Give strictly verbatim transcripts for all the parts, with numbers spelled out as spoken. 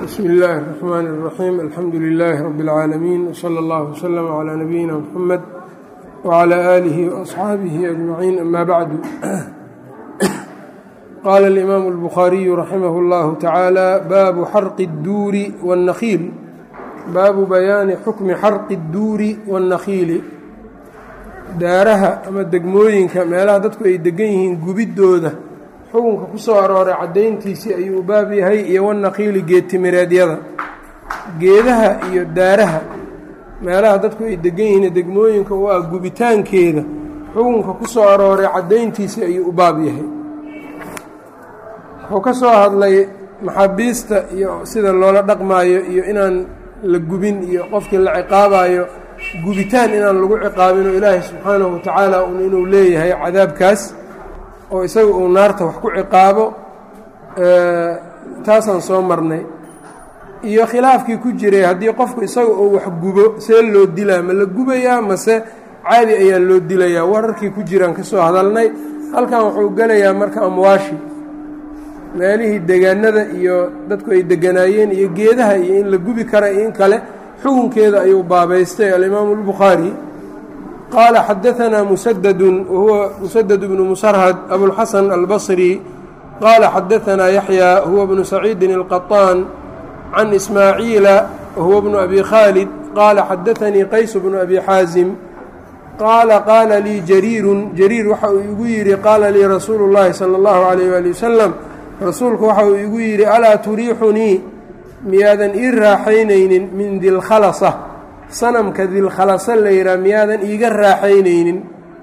bsmi illaahi الرaxmaan الraxiim alxamdu lilaahi rabi اlcaalamiin wslى اllah wslm clىa nabiyina mxamed wclى aalihi وaصxaabihi ajmaciin ama bacdu qaala اlimaamu اlbukhaariyu raximah اllahu tacaala baabu xarqi اdduuri wاnnakhiil baabu bayaani xukmi xarqi اdduuri wاnnakhiili daaraha ama degmooyinka meelaha dadku ay degan yihiin gubiddooda xukunka ku soo arooray caddayntiisii ayuu baab yahay iyo wannakiili geedtimireedyada geedaha iyo daaraha meelaha dadku ay degan yihiin degmooyinka waa gubitaankeeda xukunka ku soo arooray caddayntiisii ayuu u baab yahay wuxuu ka soo hadlay maxaabiista iyo sida loola dhaqmaayo iyo inaan la gubin iyo qofkii la ciqaabayo gubitaan inaan lagu ciqaabin oo ilaahay subxaanahu watacaala un inuu leeyahay cadaabkaas oo isaga uu naarta wax ku ciqaabo taasaan soo marnay iyo khilaafkii ku jiray haddii qofku isaga uu wax gubo see loo dilaa ma la gubayaa mase caadi ayaa loo dilayaa wararkii ku jiraan ka soo hadalnay halkan wuxuu gelayaa marka amwaashi meelihii degaanada iyo dadku ay deganaayeen iyo geedaha iyo in la gubi kara iyo in kale xukunkeeda ayuu baabaystay alimaamu اlbukhaari qaala xadaanaa musadadun wahuwa musadad bnu musarhad abulxasan albasri qaala xadaanaa yaxya huwa bnu saciidin اlqaطaan can ismaaciila wahuwa bnu abi khaalid qaala xadaanii qays bnu abi xaasim qaala qaala lii jariirun jariir waxa uu igu yidhi qaala lii rasuulu اllahi salى اllahu عalayh ali wasalam rasuulku waxa uu igu yidhi alaa turiixunii miyaadan ii raaxaynaynin min dilkhalasa sanamka dilkhalasa la yidhaha miyaadan iiga raaxaynaynin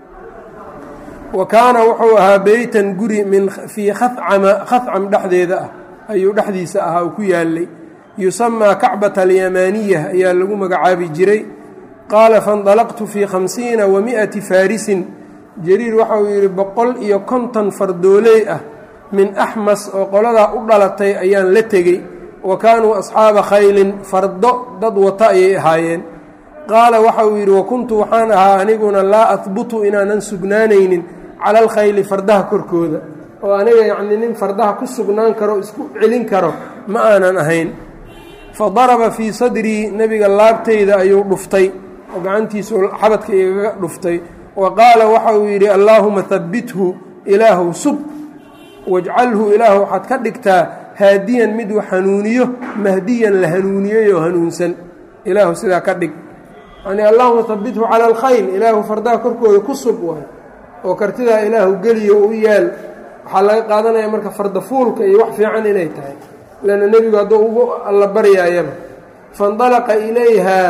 wa kaana wuxuu ahaa beytan guri min fii khacama khacam dhexdeeda ah ayuu dhexdiisa ahaa uu ku yaalay yusamaa kacbata alyamaaniya ayaa lagu magacaabi jiray qaala faindalaqtu fii khamsiina wa mi'ati faarisin jariir waxa uu yidhi boqol iyo konton fardooley ah min axmas oo qoladaa u dhalatay ayaan la tegey wa kaanuu asxaaba khaylin fardo dad wata ayay ahaayeen qaala waxa uu yidhi wa kuntu waxaan ahaa aniguna laa ahbutu inaanan sugnaanaynin cala alkhayli fardaha korkooda oo aniga yacnii nin fardaha ku sugnaan karo isku celin karo ma aanan ahayn fa daraba fii sadrii nebiga laabtayda ayuu dhuftay oo gacantiisu xabadka igaga dhuftay wa qaala waxa uu yidhi allaahuma habbithu ilaahu sub wajcalhu ilaahu waxaad ka dhigtaa haadiyan mid uu hanuuniyo mahdiyan la hanuuniyey oo hanuunsan ilaahu sidaa ka dhig yani allahuma habbithu cala alkhayl ilaahu fardaha korkooda ku sub waay oo kartidaa ilaahu geliyo u yaal waxaa laga qaadanaya marka fardafuulka iyo wax fiican inay tahay lanna nebigu hadduu ugu alla baryaayaba faindalaqa ilayhaa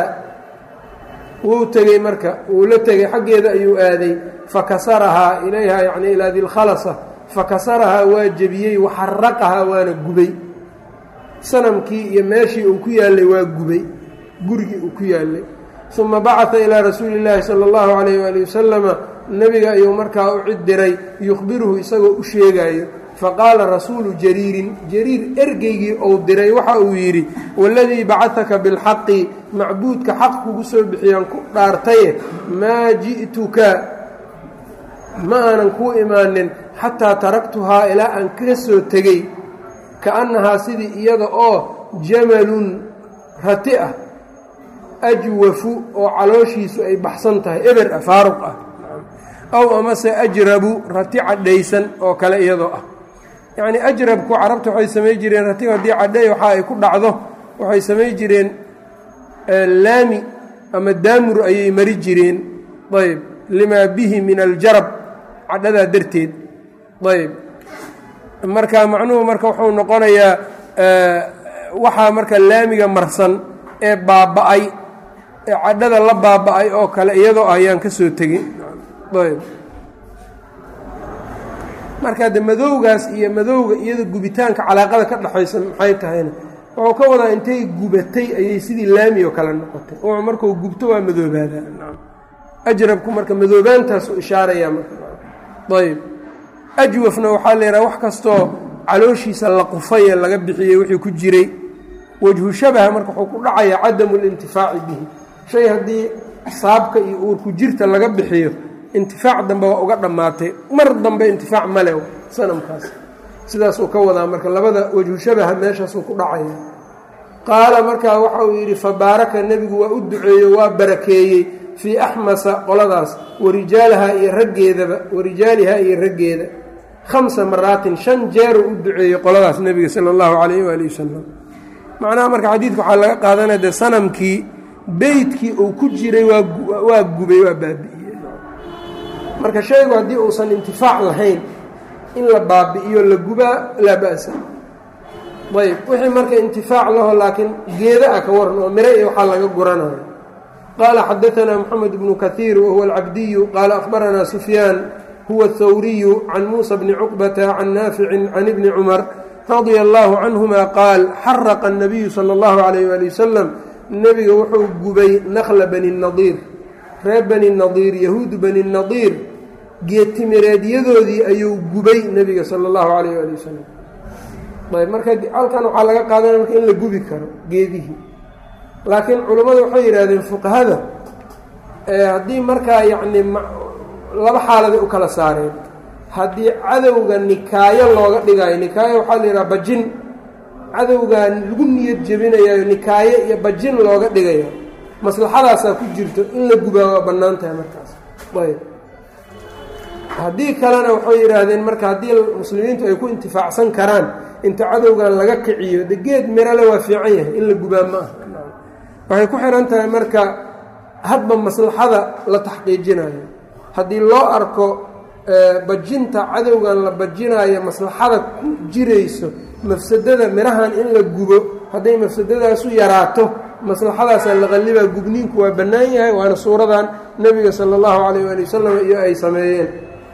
wuu tegey marka wuu la tegey xaggeeda ayuu aaday fakasarahaa ilayhaa yacni ilaa dilkhalasa fakasarahaa waa jebiyey waxaraqahaa waana gubay sanamkii iyo meeshii uu ku yaallay waa gubay gurigii uu ku yaallay uma bacata ilaa rasuuli illaahi sala allahu calayh waali wasalama nebiga ayuu markaa u cid diray yukhbiruhu isagoo u sheegaayo faqaala rasuulu jariirin jariir ergeygii ou diray waxa uu yidhi waladii bacataka bilxaqi macbuudka xaq kugu soo bixiyaan ku dhaartaye maa ji'tuka ma aanan kuu imaanin xataa taraktuhaa ilaa aan ka soo tegey ka-annahaa sidii iyada oo jamalun rati ah ajwafu oo calooshiisu ay baxsan tahay eber ah faaruq ah aw amase ajrabu rati cadhaysan oo kale iyadoo ah yacnii ajrabku carabta waxay samay jireen ratiga haddii cadhay waxa ay ku dhacdo waxay samay jireen laami ama daamur ayay mari jireen ayb limaa bihi min aljarab cadhadaa darteed ayb marka macnuhu marka wuxuu noqonayaa waxaa marka laamiga marsan ee baaba'ay ee cadhada la baaba'ay oo kale iyadoo ah ayaan ka soo tegin ayb marka de madowgaas iyo madowga iyada gubitaanka calaaqada ka dhexaysa maxay tahayna wuxuu ka wadaa intay gubatay ayay sidii laami oo kale noqotay oo markuu gubto waa madoobaadaa ajrabku marka madoobaantaasu ishaarayaa marka ayb ajwafna waxaa la yidhaha wax kastoo calooshiisa la qufay ee laga bixiyey wixii ku jiray wajhu shabaha marka wuxuu ku dhacayaa cadamu lintifaaci bihi shay haddii saabka iyo uurku jirta laga bixiyo intifaac dambe waa uga dhammaatay mar dambe intifaac male sanamkaas sidaasuu ka wadaa marka labada wajhu shabaha meeshaasuu ku dhacaya qaala markaa waxa uu yidhi fabaaraka nebigu waa u duceeyo waa barakeeyey fii axmasa qoladaas warijaalaha iyo raggeedaba warijaalihaa iyo raggeeda khamsa maraatin shan jeeruu u duceeyey qoladaas nebiga sala allahu calayhi waali wasalam macnaha marka xadiidka waxaa laga qaadanaya dee sanamkii beydkii uu ku jiray waa waa gubay waa baabi'iyey marka shaygu haddii uusan intifaac lahayn in la baabi'iyo la gubaa laa ba'sa ayb wixii marka intifaac laho laakiin geeda ah ka waran oo mire iyo waxaa laga guranayo qaala xadaanaa moxamed bnu kahiir wahuwa alcabdiyu qaala akhbaranaa sufyaan huwa athawriyu can muusa bni cuqbata can naaficin can ibni cumar radia allahu canhuma qaal xaraqa الnabiyu salى اllahu alayh wali wasalam nebiga wuxuu gubay nakla bani nadiir reer bani nadiir yahuudu bani nadiir geedtimireedyadoodii ayuu gubay nebiga sala اllahu alayh ali wasalam ayb marka halkan waxaa laga qaadanaya marka in la gubi karo geedihii laakiin culammadu waxay yidhahdeen fuqahada haddii markaa yacni laba xaaladay u kala saareen haddii cadowga nikaayo looga dhigayo nikaayo waxaa la yidhaha bajin cadowgaa lagu niyad jebinayayo nikaayo iyo bajin looga dhigayo maslaxadaasaa ku jirto in la gubaa waa bannaan tahay markaas ayb haddii kalena waxay yidhaahdeen marka haddii muslimiintu ay ku intifaacsan karaan inta cadowgan laga kiciyo de geed mirale waa fiican yahay in la gubaa ma aha waxay ku xihan tahay marka hadba maslaxada la taxqiijinayo haddii loo arko bajinta cadowgan la bajinaayo maslaxada ku jirayso mafsadada mirahan in la gubo hadday mafsadadaasu yaraato maslaxadaasaa la qallibaa gubniinku waa bannaan yahay waana suuradan nebiga sala allahu calayh waali wasalam iyo ay sameeyeen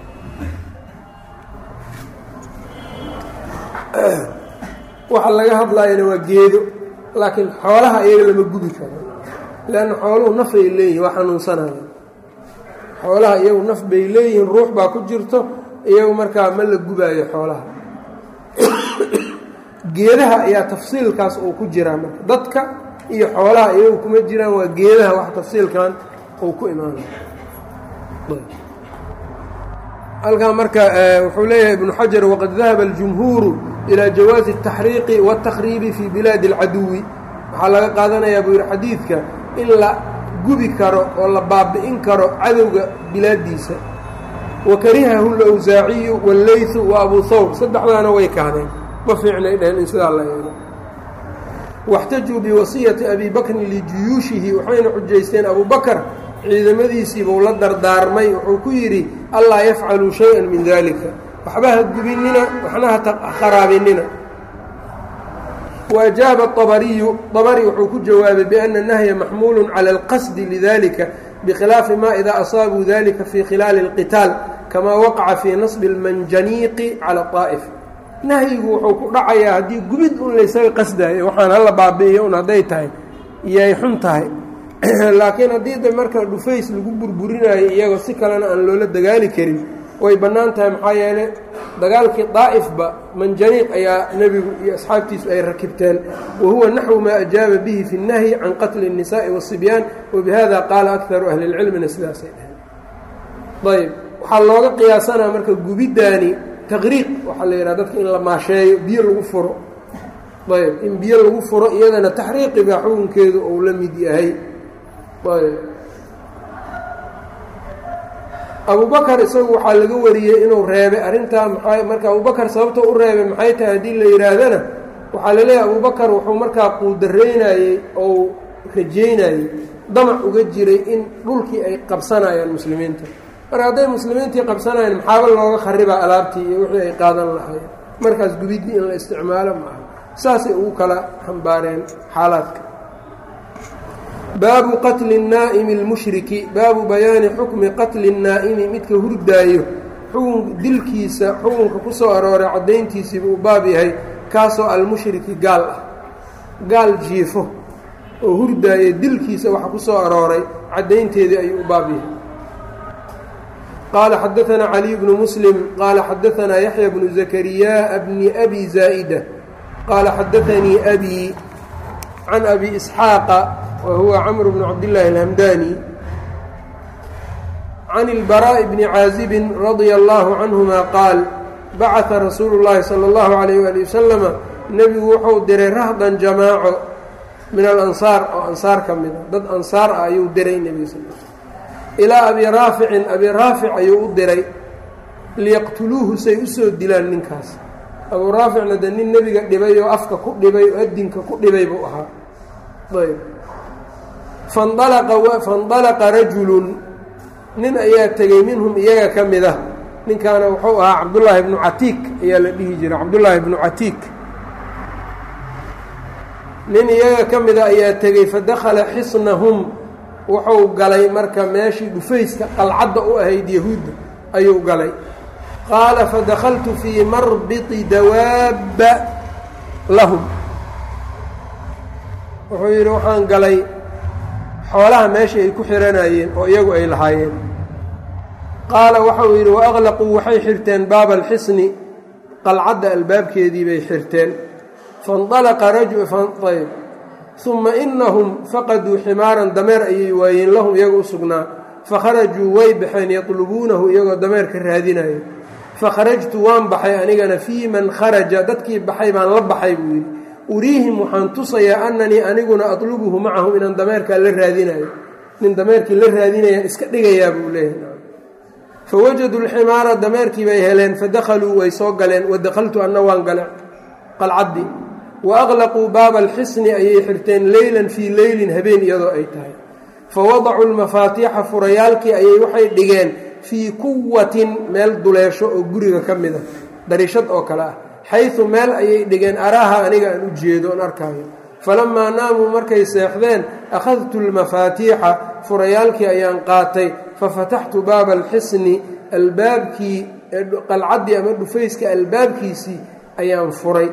waxa laga hadlaayana waa geedo laakiin xoolaha iyaga lama gubi karo leanna xooluhu nafay leeyihin waa xanuunsanaya xoolaha iyagu naf bay leeyihiin ruux baa ku jirto iyagu markaa ma la gubaayo xoolaha geedaha ayaa tafsiilkaas uu ku jiraa marka dadka iyo xoolaha iyagu kuma jiraan waa geedaha wax tafsiilkan uu ku imaanayo halkaa marka wuxuu leeyahay ibnu xajar waqad dahaba aljumhuuru ilaa jawaazi الtaxriiqi wاtakriibi fii bilaadi اlcaduwi waxaa laga qaadanayaa buu yihi xadiidka in la gubi karo oo la baabi'in karo cadowga bilaadiisa wakarihahu اlawsaaciyu wاllaythu wa abu hawr saddexdaana way kahdeen ma fiicnay dheheen in sidaa la yeelo واxtajuu biwasiyati abi bakrin lijuyuushihi waxayna xujaysteen abu bakr ciidamadiisiibuu la dardaarmay wuxuu ku yidhi allaa yafcaluu shay-an min dalika waxba ha gubinina waxna ha kharaabinina وأجاaب الطبري طبري wuxuu ku jawaabay بأن النهي محمuل على الqصد لذلكa بkhilaafi ma إida أصاabuu ذلika في khiلaaل القتاaل كama وaqعa في نصب الmanjaniiqi calى الطاa'ف nahyigu wuxuu ku dhacayaa haddii gubid un laysaga qasdayo waxaan hala baabi'iyo un hadday tahay iyay xun tahay laakiin haddii da marka dhufays lagu burburinayo iyagoo si kalena aan loola dagaali karin way bannaan tahay maxaa yeele dagaalkii daa'ifba manjaniiq ayaa nebigu iyo asxaabtiisu ay rakibteen wa huwa naxwu maa ajaaba bihi fi الnahyi can qatli الnisaaءi wالصibyaan wabihada qaala akaru ahli اlcilmina sidaasay dhaheen ayb waxaa looga qiyaasanaa marka gubiddaani taqriiq waxaa la yidhaha dadka in la maasheeyo biyo lagu furo ayb in biyo lagu furo iyadana taxriiqi baa xukunkeedu uu la mid yahay ayb abubakar isagu waxaa laga wariyey inuu reebay arrintaa maxaa marka abubakar sababta u reebay maxay tahay haddii la yidhaahdana waxaa la leeyahay abubakar wuxuu markaa quudaraynayey ou rajaynayey damac uga jiray in dhulkii ay qabsanayaan muslimiinta marka hadday muslimiintii qabsanayaan maxaaba looga kharibaa alaabtii iyo wixii ay qaadan lahaayeen markaas gubiddii in la isticmaalo maaha saasay ugu kala xambaareen xaalaadka baabu qatli الnaa'imi اlmushriki baabu bayaani xukmi qatli الnaa'imi midka hurdaayo xukun dilkiisa xukunka ku soo arooray caddayntiisiiba uu baab yahay kaasoo almushriki gaal ah gaal jiifo oo hurdaayo dilkiisa waxa ku soo arooray caddaynteedii ayuu u baab yahay qaala xadaanaa caliy bnu muslim qaala xadaanaa yaxya bnu zakariyaa bni abi zaa'ida qaala xadaanii abi can abi isxaaqa whuwa cmr bn cabdالlahi الhmdani can اlbaraaءi bni caazibin radia اllahu canهuma qaal bacثa rasuulu اllahi salى اllahu عalayh ali wasalama nebigu wuxuu diray rahdan jamaaco min alansaar oo ansaar ka mida dad ansaar ah ayuu diray nebiga sal l slam ilaa abi raaficin abi raafic ayuu u diray liyaqtuluuhu say usoo dilaan ninkaas abuu raaficna de nin nebiga dhibay oo afka ku dhibay oo adinka ku dhibay buu ahaa ayb fanalaqa faindalaqa rajulun nin ayaa tegey minhum iyaga ka mid ah ninkaana wuxuu ahaa cabdullaahi bnu catiik ayaa la dhihi jiray cabdullaahi bnu catiik nin iyaga ka mida ayaa tegey fadakhala xisnahum wuxuu galay marka meeshii dhufayska qalcadda u ahayd yahuudda ayuu galay qaala fadakaltu fii marbiti dawaabba lahum wuxuu yidhi waxaan galay xoolaha meeshii ay ku xihanayeen oo iyagu ay lahaayeen qaala waxau yidhi waaqlaquu waxay xirteen baaba alxisni qalcadda albaabkeedii bay xirteen faindalaqa rajul ayb uma inahum faqaduu ximaaran dameer ayay waayeen lahum iyaga u sugnaa fakharajuu way baxeen yatlubuunahu iyagoo dameerka raadinayo fakharajtu waan baxay anigana fii man kharaja dadkii baxay baan la baxay buu yidhi uriihim waxaan tusayaa annanii aniguna atlubuhu macahum inaan dameerkaa la raadinayo nin dameerkii la raadinayaan iska dhigayaa buu leeyahay fawajaduu lximaara dameerkii bay heleen fadakhaluu way soo galeen wadakhaltu anna waan gale qalcaddii waaqlaquu baaba alxisni ayay xirteen leylan fii leylin habeen iyadoo ay tahay fawadacuu lmafaatiixa furayaalkii ayay waxay dhigeen fii kuwatin meel duleesho oo guriga ka mid a darishad oo kale ah xaysu meel ayay dhigeen araaha aniga aan u jeedo oon arkaayo falamaa naamuu markay seexdeen akhadtu lmafaatiixa furayaalkii ayaan qaatay fafataxtu baaba alxisni albaabkii qalcaddii ama dhufayska albaabkiisii ayaan furay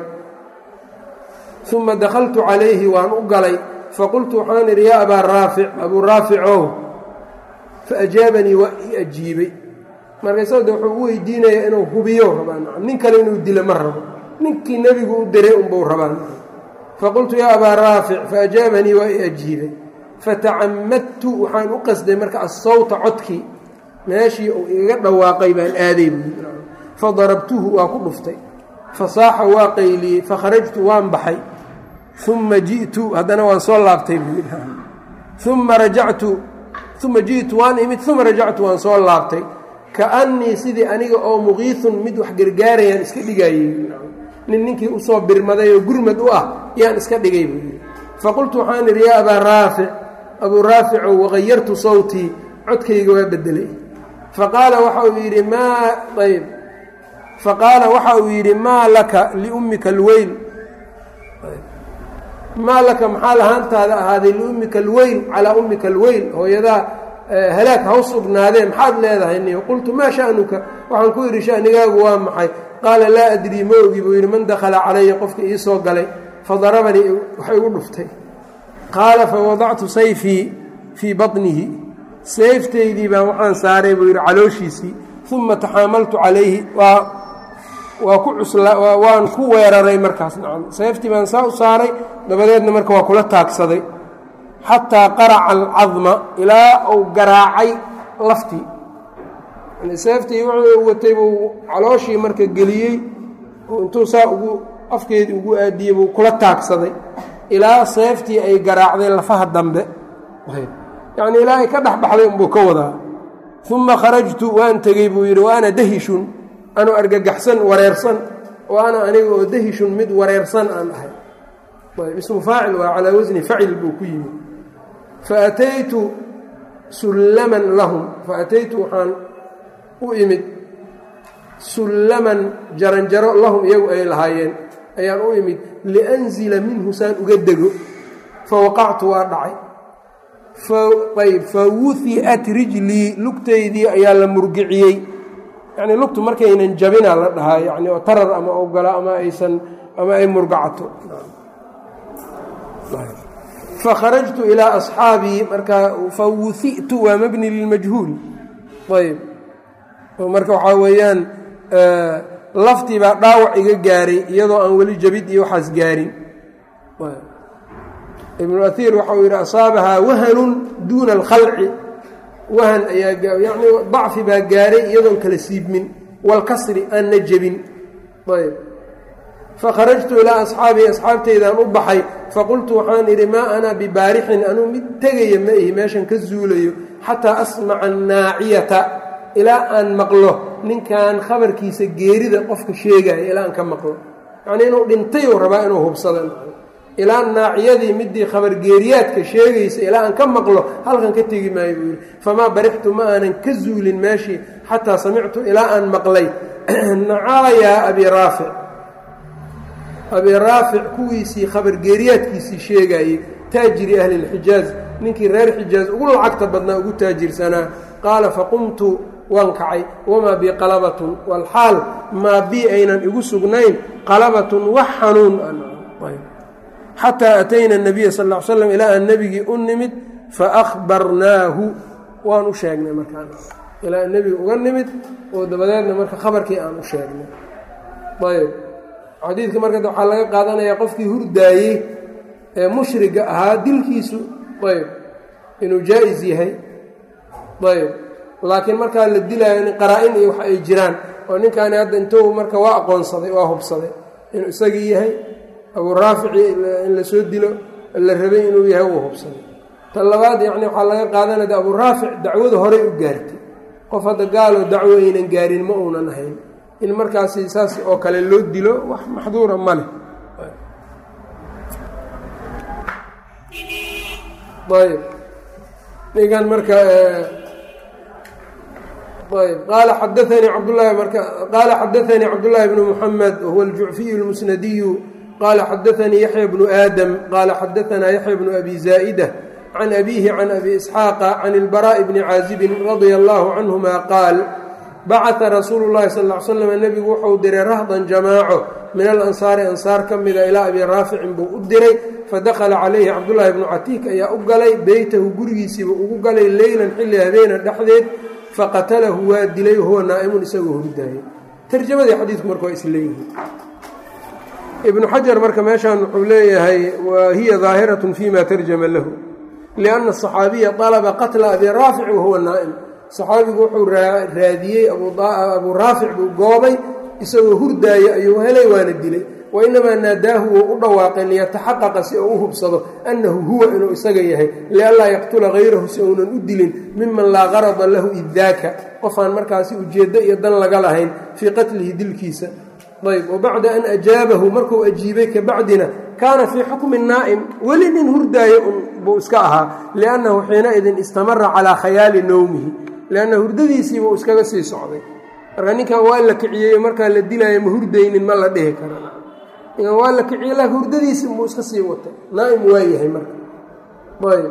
uma dakhaltu calayhi waan u galay faqultu waxaan idhi yaa abaa raafic abuu raaficow faajaabanii waa ii ajiibay markaasoo de wuxuu u weydiinayaa inuu hubiyo rabaa nin kale inuu dilo ma rabo ninkii nebigu u diray unbuu rabaa faqultu yaa abaa raafic faajaabanii waa ii ajiibay fatacamadtu waxaan u qasday marka assawta codkii meeshii uu igaga dhawaaqay baan aaday buui fadarabtuhu waa ku dhuftay fasaaxa waa qayliyey fakharajtu waan baxay uma ji'tu haddana waan soo laabtay buu uma rajactu uma ji'tu waan imid uma rajactu waan soo laabtay kaannii sidii aniga oo muqiisun mid wax gargaarayaan iska dhigayey nin ninkii usoo birmaday oo gurmad u ah yaan iska dhigay buu yidhi faqultu waxaan idhi yaa abaa raafic abuu raaficow waqayartu sawtii codkayga waa bedelay faqaala waxa uu yidhi maa ayb faqaala waxa uu yidhi maa laka liummika alweyl maa laka maxaa lahaantaada ahaaday liummika alweyl calaa ummika alweyl hooyadaa halaag ha u sugnaadee maxaad leedahay niyo qultu maa sha'nuka waxaan ku yidhi sha'nigaagu waa maxay qaala laa adrii ma ogi buu yidhi man dakhala calaya qofka ii soo galay fadarabanii wax igu dhuftay qaala fawadactu sayfii fii baطnihi seeftaydii baan waxaan saaray buu yidhi calooshiisii uma taxaamaltu calayhi waa waa ku cusla waan ku weeraray markaas nacam seeftii baan saa u saaray dabadeedna marka waa kula taagsaday xataa qaraca alcadma ilaa uu garaacay laftii yani seeftii wuxuu watay buu calooshii marka geliyey intuu saa ugu afkeedii ugu aadiyey buu kula taagsaday ilaa seeftii ay garaacday lafaha dambe yacni ilaa ay ka dhexbaxday unbuu ka wadaa uma kharajtu waan tegey buu yidhi wa ana dahishun anuu argagaxsan wareersan oo ana aniga oo dahishun mid wareersan aan ahay ayb ismu faacil waa calaa wasni facil buu ku yimid faataytu sullaman lahum faataytu waxaan u imid sullaman jaranjaro lahum iyagu ay lahaayeen ayaan u imid lianzila minhu saan uga dego fawaqactu waa dhacay ayb fawuhiat rijlii lugtaydii ayaa la murgiciyey yacnii lugtu markaynan jabina la dhahaa yani oo tarar ama ogala ama aysan ama ay murgacato fakharajtu ilaa asxaabii markaa fawuhitu waa mabni lilmajhuul ayb marka waxaa weeyaan laftii baa dhaawac iga gaaray iyadoo aan weli jabid iyo waxaas gaarin ibnu ahiir waxau yidhi asaabahaa wahanun duuna alkhalci wahan ayaa yani dacfi baa gaaray iyadoon kala siibmin walkasri aanna jebin ayb fakharajtu ilaa asxaabii asxaabtaydaan u baxay faqultu waxaan idhi maa ana bibaarixin anuu mid tegaya ma ihi meeshan ka zuulayo xataa asmaca annaaciyata ilaa aan maqlo ninkan khabarkiisa geerida qofka sheegaya ilaa aan ka maqlo yacnii inuu dhintay uu rabaa inuu hubsado ilaa naaciyadii midii khabargeeriyaadka sheegaysa ilaa aan ka maqlo halkan ka tegi maayo buu yidhi famaa barixtu ma aanan ka zuulin meeshii xataa samictu ilaa aan maqlay nacaayaa abii raafic abii raafic kuwiisii khabargeeriyaadkiisii sheegayey taajiri ahli lxijaaz ninkii reer xijaaz ugu lacagta badnaa ugu taajirsanaa qaala faqumtu waan kacay wamaa bii qalabatun walxaal maa bii aynan igu sugnayn qalabatun wax xanuun xataa atayna nabiya sal l slam ilaa aan nebigii u nimid faahbarnaahu waan u sheegnay markaan ilaa aan nebiga uga nimid oo dabadeedna marka khabarkii aan u sheegnay ayb xadiidka marka waxaa laga qaadanayaa qofkii hurdaayey ee mushriga ahaa dilkiisu ayb inuu jaa-is yahay ayb laakiin markaa la dilaayo in qaraa-in iyo wax ay jiraan oo ninkaani hadda intuu marka waa aqoonsaday waa hubsaday inuu isagii yahay abuu raafici in la soo dilo la rabay inuu yahay uu hubsaday tan labaad yacni waxaa laga qaadanaya abuu raafic dacwada horey u gaartay qof hadda gaaloo dacwo aynan gaarin ma uunan ahayn in markaasi saas oo kale loo dilo wax maxduura ma leh ayb ninkan marka ayb qaala xadaanii cabdulahi marka qaala xadaanii cabdullaahi bnu muxamed wahuwa aljucfiyu lmusnadiyu qala xadaanii yaxya bnu aadam qaala xadaanaa yaxya bnu abi zaa'ida can abiihi can abi isxaaqa can ilbaraa'i bni caazibin radia allahu canhuma qaal bacata rasuulu llahi sal l slam nebigu wuxuu diray rahdan jamaaco min alansaari ansaar ka mida ilaa abi raaficin buu u diray fadakhala calayhi cabdullaahi bnu catiik ayaa u galay beytahu gurigiisiiba ugu galay leylan xilli habeena dhexdeed faqatalahu waa dilay wahuwa naa'imun isagoo hurdaayay tarjamadii xadiidku marka waa isleeyihiin ibnu xajar marka meeshaan wuxuu leeyahay wa hiya daahiratun fima tarjama lahu lianna asaxaabiya dalaba qatla abi raafic wahuwa naa'im saxaabigu wuxuu raadiyey abuu raafic buu goobay isagoo hurdaaya ayuu helay waana dilay wa inamaa naadaahu wou u dhawaaqay liyataxaqaqa si uu u hubsado annahu huwa inuu isaga yahay lianlaa yaqtula hayrahu si uunan u dilin miman laa qarada lahu idaaka qofaan markaasi ujeeddo iyo dan laga lahayn fii qatlihi dilkiisa ayb wabacda an ajaabahu markuu ajiibay kabacdina kaana fii xukmi naa'im weli nin hurdaayo buu iska ahaa liannahu xiinaidin istamara calaa khayaali nowmihi lianna hurdadiisii buu iskaga sii socday marka ninkan waa la kiciyey markaa la dilaayo ma hurdaynin ma la dhihi kara ninkan waa la kiciyey laakiin hurdadiisii buu iska sii watay naa'im waa yahay marka ayb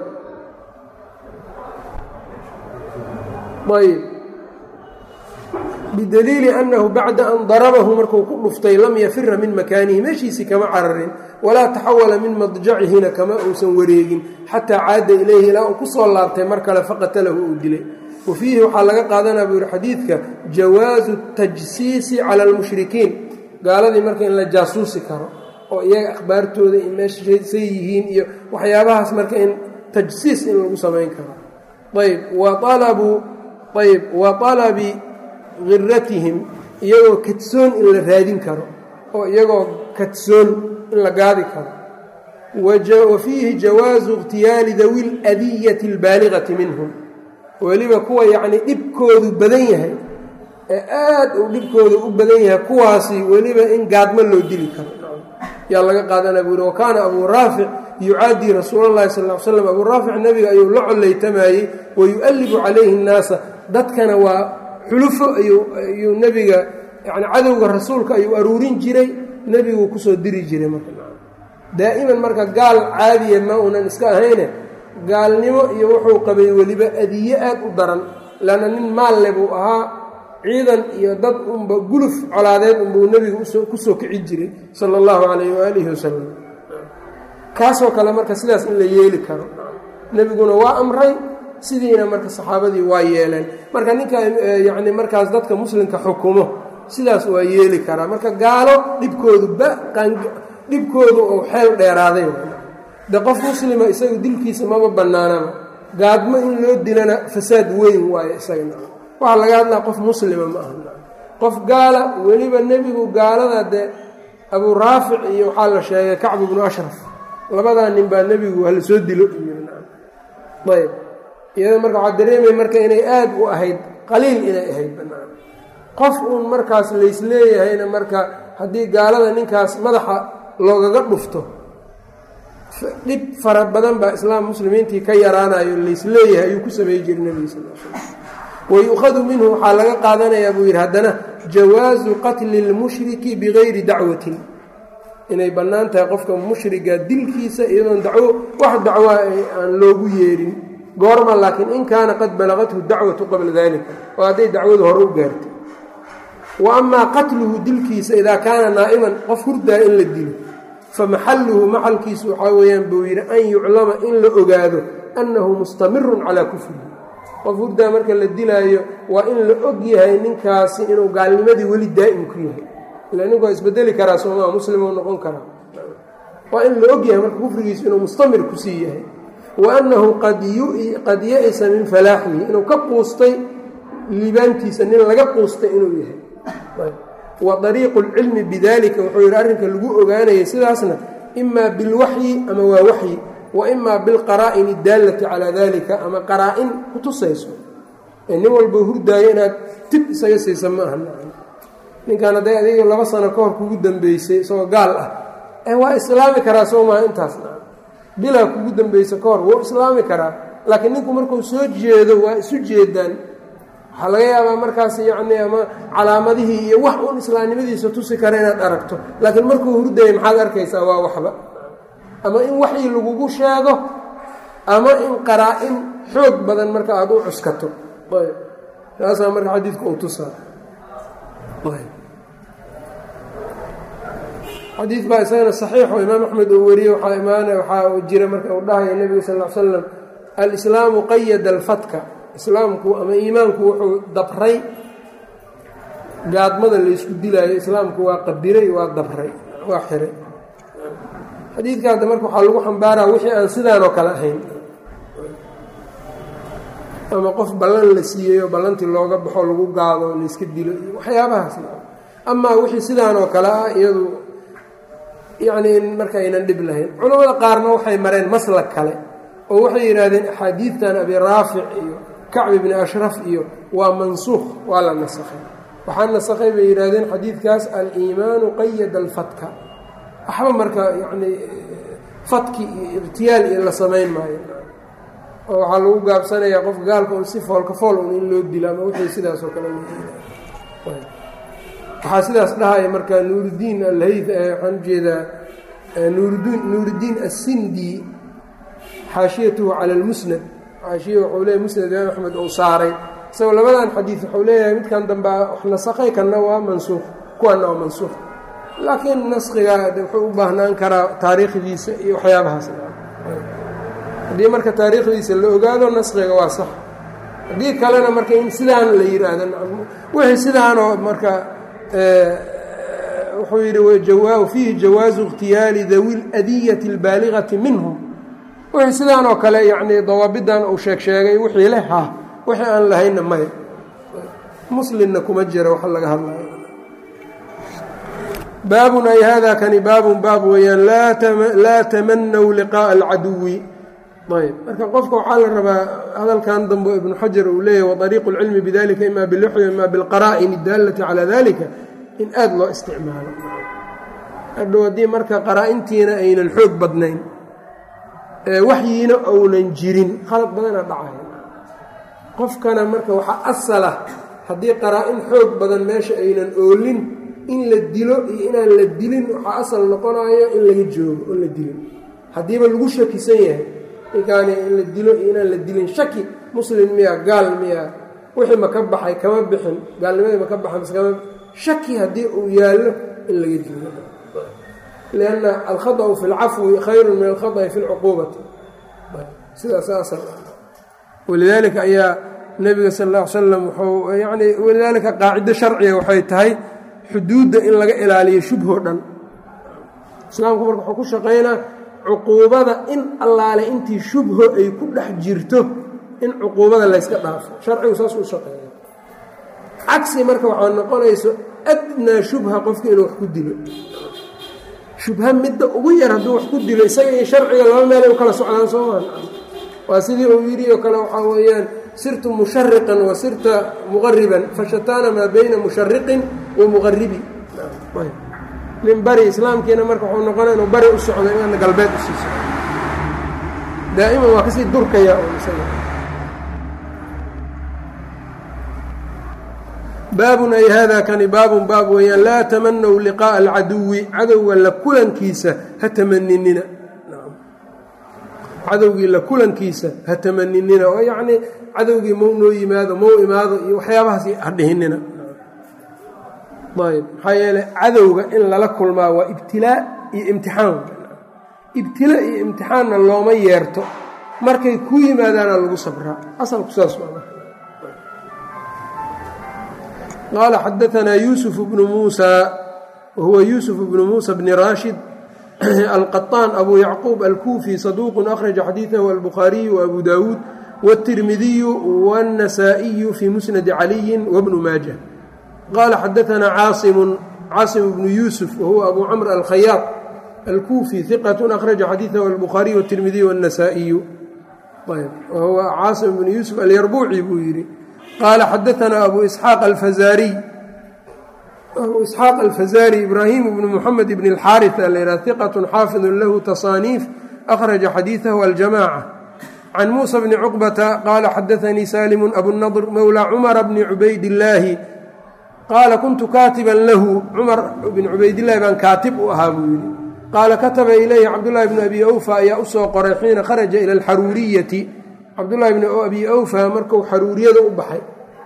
ayb bidaliili annahu bacda an darabahu markuu ku dhuftay lam yafira min makaanihi meeshiisii kama cararin walaa taxawala min madjacihina kama uusan wareegin xataa caada ilayhi ilaa uu kusoo laabtay mar kale faqatalahu uu dilay wa fiihi waxaa laga qaadanaya buu yihi xadiidka jawaazu tajsiisi cala almushrikiin gaaladii marka in la jaasuusi karo oo iyaga akhbaartooda in meesha say yihiin iyo waxyaabahaas marka in tajsiis in lagu samayn karo ayb wa alabu ayb wa alabi hiratihim iyagoo kadsoon in la raadin karo oo iyagoo kadsoon in la gaadi karo wa fiihi jawaazu ikhtiyaali dawi ladiyati albaaligati minhum weliba kuwa yacnii dhibkoodu badan yahay ee aad uu dhibkooda u badan yahay kuwaasi weliba in gaadmo loo dili karo yaa laga qaadanaya buu yihi wa kaana abuu raafic yucaadii rasuula llahi sal l slam abuu raafic nebiga ayuu la collaytamayey wa yu-allibu calayhi nnaasa dadkana waa xulufo ayuu nebiga yani cadowga rasuulka ayuu aruurin jiray nebiguu kusoo diri jiray marka daa'iman marka gaal caadiya ma unan iska ahayne gaalnimo iyo wuxuu qabay weliba adiye aad u daran leanna nin maalle buu ahaa ciidan iyo dad unba guluf colaadeed unbuu nebiga kusoo kici jiray sala allahu calayhi waaalihi wasalam kaasoo kale marka sidaas in la yeeli karo nebiguna waa amray sidiina marka saxaabadii waa yeeleen marka ninka yacni markaas dadka muslimka xukumo sidaas waa yeeli karaa marka gaalo dhibkoodu dhibkoodu oo xeel dheeraaday de qof muslima isaga dilkiisa maba bannaanaba gaadmo in loo dilana fasaad weyn waayo isagana waxaa laga hadlaa qof muslima ma aha qof gaala weliba nebigu gaalada dee abuu raafic iyo waxaa la sheegay kacb ibnu ashraf labadaa nin baa nebigu hala soo dilo ayb iyada marka waxaa dareemaya marka inay aad u ahayd qaliil inay ahayd banaan qof uun markaas laysleeyahayna marka haddii gaalada ninkaas madaxa loogaga dhufto dhib fara badan baa islaam muslimiintii ka yaraanayo laysleeyahay ayuu ku sameey jiray nebiga sal l slam wayukhadu minhu waxaa laga qaadanayaa buu yidhi haddana jawaazu qatli lmushriki bigayri dacwatin inay bannaan tahay qofka mushriga dilkiisa iyadoon dacwo wax dacwaa aan loogu yeerin goorma laakiin in kaana qad balagathu dacwatu qabla dalika oo hadday dacwadu hore u gaartay wa amaa qatluhu dilkiisa idaa kaana naa'iman qof hurdaa in la dilo famaxalluhu maxalkiisu waxaa weeyaan buu yidhi an yuclama in la ogaado annahu mustamirun calaa kufrihi qof hurdaa marka la dilaayo waa in la og yahay ninkaasi inuu gaalnimadii weli daa'im ku yahay ila ninku waa isbedeli karaa soomaa muslim uu noqon karaa waa in la og yahay marka kufrigiisu inuu mustamir kusii yahay wa annahu qad ya-isa min falaaxihi inuu ka quustay liibaantiisa nin laga quustay inuu yahay wa dariiqu lcilmi bidalika wuxuu yidhi arrinka lagu ogaanayay sidaasna imaa bilwaxyi ama waa waxyi wa imaa bilqaraa'ini daallati calaa dalika ama qaraa-in ku tusayso ee nin walba hurdaayo inaad tib isaga siisa ma aha ninkan hadday adiga laba sano ka hor kugu dambeysay isagoo gaal ah ee waa islaami karaa soo maha intaas bilaa kugu dambaysa ka hor wuu islaami karaa laakiin ninku markuu soo jeedo waa isu jeedaan waxaa laga yaabaa markaas yacni ama calaamadihii iyo wax uun islaamnimadiisa tusi kara inaad aragto laakiin markuu hurdayay maxaad arkaysaa waa waxba ama in waxii lagugu sheego ama in qaraa-in xoog badan marka aada u cuskato ayb taasaa marka xadiidka uu tusaa ayb xadiid baa isagana saxiixo imaam axmed uu wariyey waxaa imaana waxaa jira marka uu dhahaya nebiga sal ll ly slam alislaamu qayada alfatka islaamku ama iimaanku wuxuu dabray gaadmada laysku dilaayo islaamku waa qabiray waa dabray waa xiray xadiidka hadda marka waxaa lagu xambaaraa wixii aan sidaanoo kale ahayn ama qof ballan la siiyeyo ballantii looga baxo lagu gaado layska dilo iyo waxyaabahaas amaa wixii sidaanoo kale ah iyadu yacni in marka aynan dhib lahayn culamada qaarna waxay mareen maslag kale oo waxay yidhaahdeen axaadiidtan abi raafic iyo kacbi bni ashraf iyo waa mansuukh waa la nasakhay waxaa nasakhay bay yidhaahdeen xadiidkaas aliimaanu qayada alfatka waxba marka yacni fatki iyo ibtiyaal iyo la samayn maayo oo waxaa lagu gaabsanayaa qofka gaalka un si foolka fool un in loo dilo ama wixii sidaas oo kale waxaa sidaas dhahaya marka nuuruddiin alhayd waxaan ujeedaa nuuruddiin nuuruddiin assindi xaashiyatuhu cala almusnad xaashiya wuxuu leeyahy musnad imaam axmed uu saaray isagoo labadan xadiid wuxuu leeyahay midkan dambe wax nasakhay kanna waa mansuukh kuwanna waa mansuukh laakiin naskiga wuxuu u baahnaan karaa taariikhdiisa iyo waxyaabahaas haddii marka taariikhdiisa la ogaado naskiga waa sax haddii kalena marka in sidaan la yidhaahdo wixii sidaanoo marka wuxuu yidhi fiihi jawaazu ikhtiyaali dawi ladiyati albaaligati minhum wixii sidaan oo kale yacni dawaabidan uu sheeg sheegay wixii leh ha wixii aan lahaynna maya muslimna kuma jira wax laga hadlayo baabun ay hada kani baabun baab weeyaan laa tamanaw liqaa'a alcaduwi ayb marka qofka waxaa la rabaa hadalkan dambe ibnu xajar uu leeyahy waariiqu اlcilmi bidalika ima bilwaxyi ima bilqaraa'in اdaalati calaa dalika in aada loo isticmaalo hadhow haddii marka qaraa-intiina aynan xoog badnayn waxyiina ounan jirin khalad badana dhacay qofkana marka waxaa asala haddii qaraa-in xoog badan meesha aynan oolin in la dilo iyo inaan la dilin waxaa asal noqonayo in laga joogo oo la dilin haddiiba lagu shakisan yahay ninkaani in la dilo iyo inaan la dilin shaki muslim miya gaal miya wixii ma ka baxay kama bixin gaalnimadii ma ka baxay mise kama shaki haddii uu yaallo in laga joogo lianna alkhada'u fi lcafwi khayrun min alkhada'i fi lcuquubati sidaas asal walidaalika ayaa nebiga sal alla ly slam wuxuu yacni walidaalika qaacido sharciga waxay tahay xuduudda in laga ilaaliyo shubhoo dhan islaamku marka wuxuu ku shaqaynaa cuquubada in allaale intii shubho ay ku dhex jirto in cuquubada layska dhaafo sharcigu saas u shaqeeya cagsi marka waxaa noqonayso adnaa shubha qofka inuu wax ku dilo shubha midda ugu yar hadduu wax ku dilo isaga iyo sharciga laba meelay u kala socdaan soomaa waa sidii uu yidhi oo kale waxaa weeyaan sirtu mushariqan wa sirta muqariban fashataana maa bayna mushariqin wa muqaribi nin bari islaamkiina marka wuxuu noqonaya inuu bari u socdo inaana galbeed usii socdo daa'iman waa kasii durkaya baabun ay hada kani baabun baab weeyaan laa tamanaw liqaa'a alcaduwi cadowga la kulankiisa ha tamaninina cadowgii la kulankiisa ha tamaninina oo yacnii cadowgii mau noo yimaado mau imaado iyo waxyaabahaas ha dhihinina ayb maxaa yeeley cadowga in lala kulmaa waa ibtilaa iyo imtixaan ibtila iyo imtixaanna looma yeerto markay ku yimaadaana lagu sabraa asalku saas waa qaala xadaanaa yuusuf bnu muusa wahuwa yuusuf bnu muusa bni raashid alqaطaan abu yacquub alkuufi saduuq akhraja xadiiثahu albukhaariyu waأbu daawuud wالtirmidiyu wالnasaaئiyu fii musnadi caliyi wbnu maaja qaala xadaanaa caasimu caasim bnu yuusuf wahuwa abu camr alkhayaad alkuufi hiqat akhraja xadiiثahu albukhaariyu wالtirmidiyu wالnasaaئiyu wahuwa caasim bnu yuusuf alyarbuuci buu yidhi qaala xadaanaa abu isxaaq alfazaariy abu isxaaq alfazaari ibraahim bnu muxamed bn اlxaariث alayha hiqat xaafiظu lahu tasaaniif akhraja xadiiثahu aljamaaca can muusa bni cuqbata qaala xadaanii saalimu abunadr mowla cumara bni cubaydillaahi qaala kuntu kaatiban lahu cumar bn cubaydillahi baan kaatib u ahaa buu yidhi qaala kataba ilayhi cabdullahi bni abi awfa ayaa u soo qoray xiina kharaja ila alxaruuriyati cabdullahi bni abi awfa marku xaruuriyada u baxay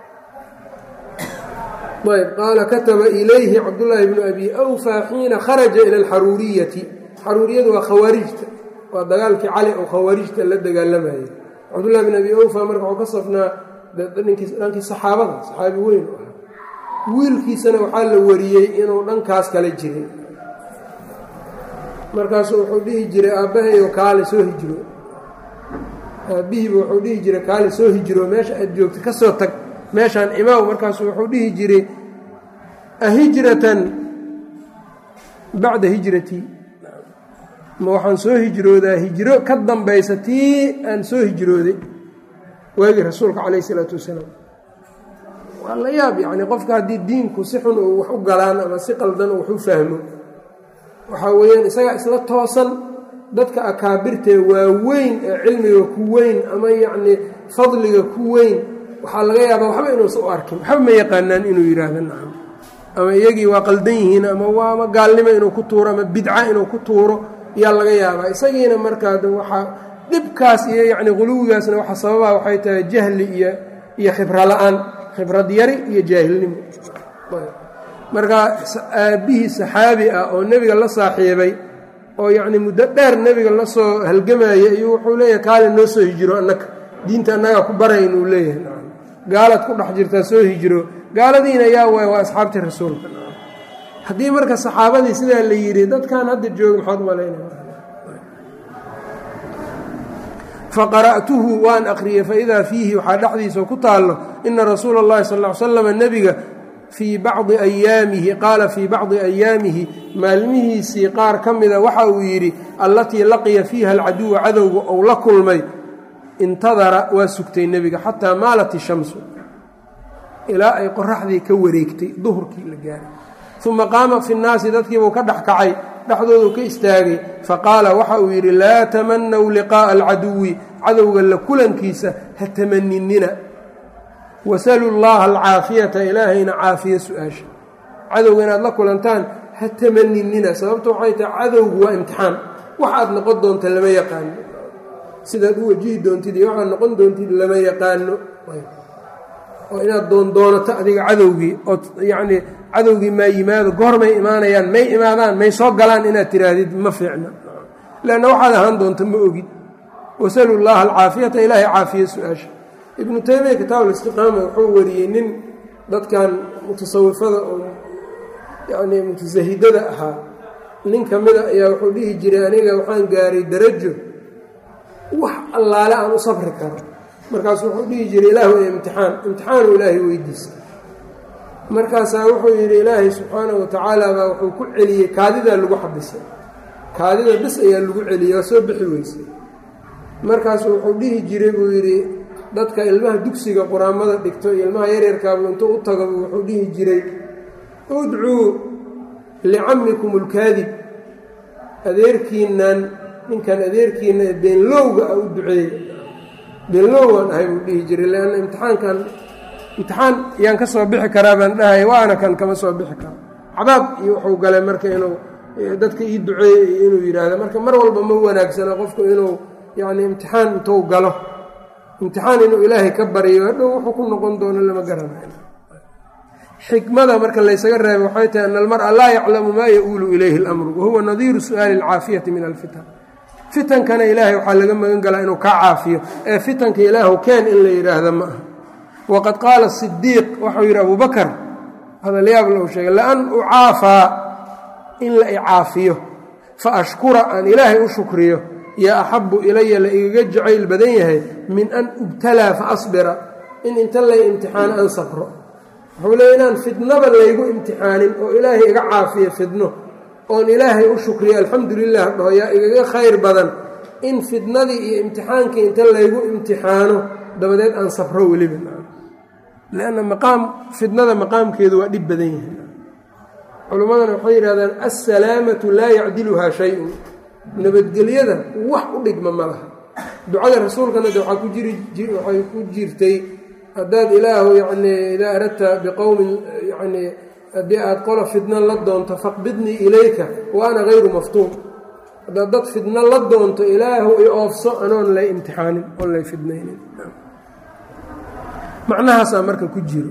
ayb qaala kataba ilayhi cabdullaahi bnu abi awfa xiina kharaja ila alxaruuriyati xaruuriyadu waa khawaarijta waa dagaalkii cali oo khawaarijta la dagaalamayay cabdullahi bn abi awfa marka wuxuu ka safnaa dhankii saxaabada saxaabi weyn u ahaa wiilkiisana waxaa la wariyey inuu dhankaas kala jiray markaasuu wuxuu dhihi jiray aabbahayo kaale soo hijiro aabbihiiba wuxuu dhihi jiray kaale soo hijiro meesha aad joogta ka soo tag meeshaan imaaw markaasu wuxuu dhihi jiray ahijratan bacda hijratii ma waxaan soo hijroodaa hijro ka dambaysa tii aan soo hijrooday waagii rasuulka calayh isalaatu wasalaam waa la yaab yacni qofka haddii diinku si xun uu wax u galaan ama si qaldan uu wax u fahmo waxaa weeyaan isagaa isla toosan dadka akaabirtee waaweyn ee cilmiga ku weyn ama yacnii fadliga ku weyn waxaa laga yaabaa waxba inuusan u arkin waxba ma yaqaanaan inuu yidhaahdo nacam ama iyagii waa qaldan yihiin ama waa ama gaalnimo inuu ku tuuro ama bidca inuu ku tuuro yaa laga yaabaa isagiina markaa waxaa dhibkaas iyo yacni quluwigaasna waxa sababaa waxay tahay jahli iyo iyo khibro la-aan khibrad yari iyo jaahilnimo markaa aabbihii saxaabi ah oo nebiga la saaxiibay oo yacni muddo dheer nebiga la soo halgamayay ayuu wuxuu leeyahay kaale noo soo hijiro annaka diinta annagaa ku baray inuu leeyahay gaalaad ku dhex jirtaa soo hijiro gaaladiina yaa waay waa asxaabtii rasuulka haddii marka saxaabadii sidaa la yidhi dadkan hadda jooga maxaad malaynaya faqara'tuhu waan aqriyey faidaa fiihi waxaa dhexdiisa ku taallo ina rasuula اllahi sal ll ly slam nebiga fii bacdi ayaamihi qaala fii bacdi ayaamihi maalmihiisii qaar ka mida waxa uu yidhi allatii laqiya fiiha alcaduwa cadowga ou la kulmay intadara waa sugtay nebiga xataa maalat ishamsu ilaa ay qoraxdii ka wareegtay duhurkii la gaaray uma qaama fi nnaasi dadkiibuu ka dhex kacay dhexdoodu ka istaagay faqaala waxa uu yidhi laa tamanaw liqaa'a alcaduwi cadowga la kulankiisa ha tamaninina wasalu llaha alcaafiyata ilaahayna caafiya su-aasha cadowga inaad la kulantaan ha tamaninina sababto waxay tahay cadowgu waa imtixaan waxaad noqon doonta lama yaqaano sidaad u wajihi doontid iyo waxaad noqon doontid lama yaqaano oo inaad doondoonato adiga cadowgii ood yacnii cadowgii maa yimaado goormay imaanayaan may imaadaan may soo galaan inaad tiraahdid ma fiicna leanna waxaad ahaan doonta ma ogid wasalu llaha alcaafiyata ilaahay caafiya su-aasha ibnu taymiya kitaab alistiqaama wuxuu wariyey nin dadkan mutasawifada oo yacnii mutasahidada ahaa nin ka mida ayaa wuxuu dhihi jiray aniga waxaan gaaray darajo wax allaale aan u sabri karo markaasu wuxuu dhihi jiray ilaahu ee imtixaan imtixaanu ilaahay weydiisa markaasaa wuxuu yidhi ilaahay subxaanahu watacaala baa wuxuu ku celiyey kaadidaa lagu xabisay kaadida bis ayaa lagu celiyey waa soo bixi weysay markaasu wuxuu dhihi jiray buu yidhi dadka ilmaha dugsiga quraamada dhigto iyo ilmaha yaryarkaabu intuu u tago wuxuu dhihi jiray udcuu licamikum ulkaadib adeerkiinan ninkan adeerkiina ee beenlowga ah u duceeyey beenlowgaan ahay buu dhihi jiray leanna imtixaankan imtixaan yaan ka soo bixi karaa baan dhahay waana kan kama soo bixi karo cadaab iyo wuxuu galay marka inuu dadka ii duceeyey iyo inuu yidhaahdo marka mar walba ma wanaagsana qofku inuu yacni imtixaan intuu galo imtixaan inuu ilaahay ka baryo hadhow wuxuu ku noqon doono lama garanayo xikmada marka laysaga reebay waxay tahay ana almara laa yaclamu maa ya-uulu ilayhi اlamru wahuwa nadiiru su'aali اlcaafiyati min alfitan fitankana ilaahay waxaa laga magan galaa inuu kaa caafiyo ee fitanka ilaahu keen in la yidhaahda ma aha waqad qaala sidiiq waxau yidhi abu bakar hadalyaab lou sheegay laan ucaafaa in la icaafiyo fa ashkura aan ilaahay u shukriyo yaa axabu ilaya la igaga jacayl badan yahay min an ubtalaa fa asbira in inta lay imtixaano aan safro wuxuu leey inaan fidnaba laygu imtixaanin oo ilaahay iga caafiyo fidno oon ilaahay u shukriyo alxamdu lilah dhaho yaa igaga khayr badan in fidnadii iyo imtixaankii inta laygu imtixaano dabadeed aan safro weliba lanna maqaam fidnada maqaamkeedu waa dhib badan yahay culimmadana waxay yidhahdaan assalaamatu laa yacdiluhaa shay-un nabadgelyada wax u dhigma ma laha ducada rasuulkana de waxaa ku jiri waxay ku jirtay haddaad ilaahu yacnii idaa aradta biqowmin yacnii haddii aada qola fidno la doonto faqbidnii ilayka wa ana hayru maftuun haddaad dad fidno la doonto ilaahu i oofso anoon lay imtixaanin oon lay fidnaynin macnahaasaa marka ku jiro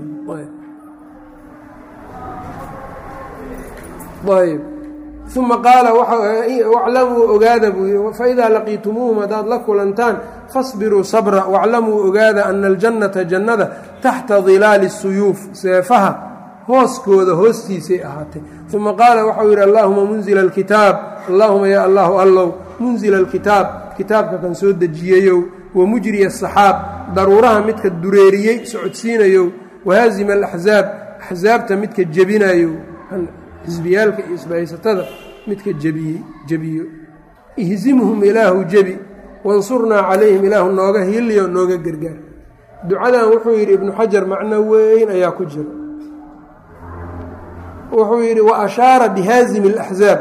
ayb uma qaala waclamuu ogaada buu yii faidaa laqiitumuuhum haddaad la kulantaan fasbiruu sabra waclamuu ogaada ana aljannata jannada taxta dilaali suyuuf seefaha hooskooda hoostiisay ahaatay uma qaala waxau yidhi allaahuma munzila alkitaab allaahuma yaa allahu allow munzila alkitaab kitaabka kan soo dejiyeyow wamujriya asaxaab daruuraha midka dureeriyey socodsiinayow wahaazima alaxzaab axsaabta midka jebinayo xisbiyaalka iyo isbahaysatada midka jebiyey jebiyo ihzimhum ilaahu jebi wansurnaa calayhim ilaahu nooga hiliyo nooga gargaar ducadan wuxuu yidhi ibnu xajar macno weyn ayaa ku jira wuxuu yidhi wa ashaara bihaazimi alaxzaab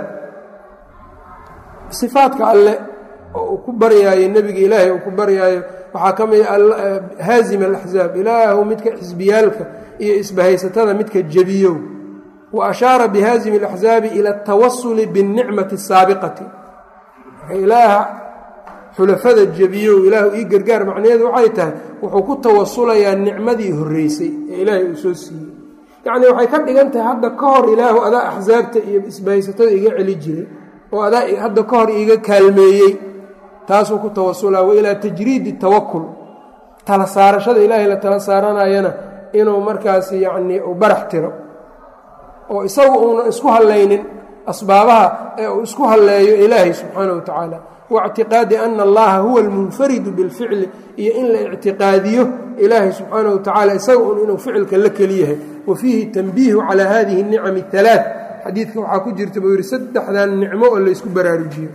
sifaadka alle oo uu ku baryaayo nebiga ilaahay uu ku baryaayo waxaa ka mid haazim alaxzaab ilaahu midka xisbiyaalka iyo isbahaysatada midka jebiyo wa ashaara bihaazimi alaxzaabi ila atawasuli biاnnicmati asaabiqati ilaaha xulafada jebiyo ilaahu ii gargaar macnaheedu waxay tahay wuxuu ku tawasulayaa nicmadii horreysay ee ilaahay uu soo siiyey yacnii waxay ka dhigan tahay hadda ka hor ilaahu adaa axsaabta iyo isbahaysatada iga celi jiray oo adaa hadda ka hor iiga kaalmeeyey taasuu ku tawasulaa wa ilaa tajriidi tawakul tala saarashada ilaahay la tala saaranayana inuu markaas yacnii uu barax tiro oo isagu uuna isku hallaynin asbaabaha ee uu isku halleeyo ilaahay subxaana wa tacaala waictiqaadi ana allaha huwa almunfaridu bilficli iyo in la ictiqaadiyo ilaahay subxaana wa tacaala isaga un inuu ficilka la keliyahay wa fiihi tanbiihu calaa hadihi اnicami اhalaaث xadiidka waxaa ku jirta buu yidhi saddexdan nicmo oo laysku baraarujiyo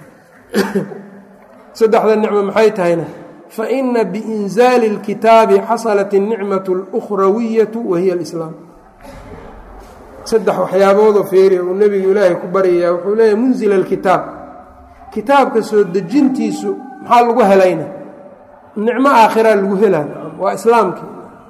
saddexda nicmo maxay tahayna faina biinzaali اlkitaabi xasalat الnicmaة اlأkhrawiyatu wahiya اlislaam saddex waxyaaboodoo feeriya uu nebigu ilaahay ku baryayaa wuxuu leeyahay munzila alkitaab kitaabka soo dejintiisu maxaa lagu helayna nicmo aakhiraa lagu helaa waa islaamkii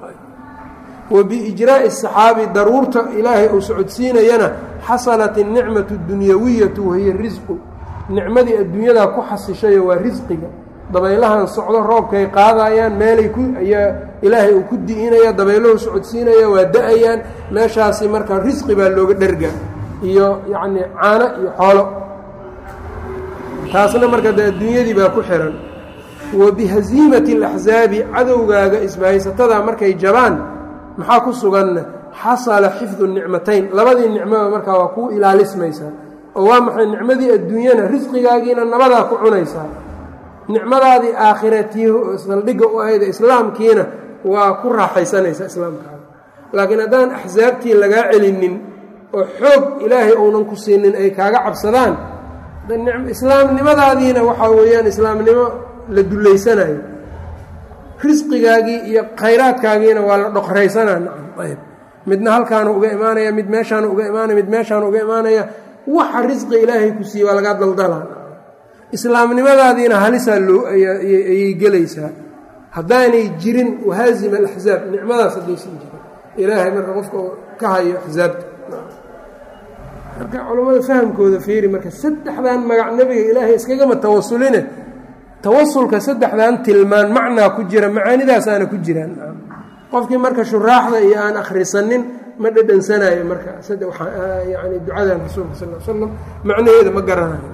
wa biijraa'i asaxaabi daruurta ilaahay uu socodsiinayana xasalat الnicmaةu اdunyawiyatu wahiya risqu nicmadii adduunyadaa ku xasishayo waa risqiga dabaylahan socdo roobkay qaadayaan meelay ku ayaa ilaahay uu ku di'inaya dabayluhu socodsiinaya waa da-ayaan meeshaasi marka risqi baa looga dherga iyo yacnii caano iyo xoolo taasna marka dee adduunyadii baa ku xiran wa bihaziimati alaxsaabi cadowgaaga isbahaysatada markay jabaan maxaa ku suganna xasala xifdu nicmatayn labadii nicmoba markaa waa kuu ilaalismaysaa oo waa maxay nicmadii adduunyana risqigaagiina nabadaa ku cunaysaa nicmadaadii aakhiratii saldhigga u ahayda islaamkiina waa ku raaxaysanaysaa islaamkaaga laakiin haddaan axsaabtii lagaa celinin oo xoog ilaahay uunan ku siinin ay kaaga cabsadaan islaamnimadaadiina waxaa weeyaan islaamnimo la dullaysanayo, risqigaagii iyo khayraadkaagiina waa la dhoqraysanaa. nacam ayb midna halkaana uga imaanaya, mid meeshaana uga imaanaya, mid meeshaana uga imaanaya. waxa risqi ilaahay ku siiye waa lagaa daldalaa. islaamnimadaadiina halisaa loo ayay gelaysaa haddaanay jirin wahaazima alaxzaab, nicmadaas haddaysan jirin ilaahay marka qofka ka hayo axzaabta. marka culammada fahamkooda fiiri, marka saddexdan magac nebiga ilaahay iskagama tawasuline, tawasulka saddexdan tilmaan macnaa ku jira, macaanidaasaana ku jiraan. qofkii marka shuraaxda iyo aan akhrisanin ma dhadhansanayo marka yani ducadan rasuulka sal l slam macnaheeda ma garanayo.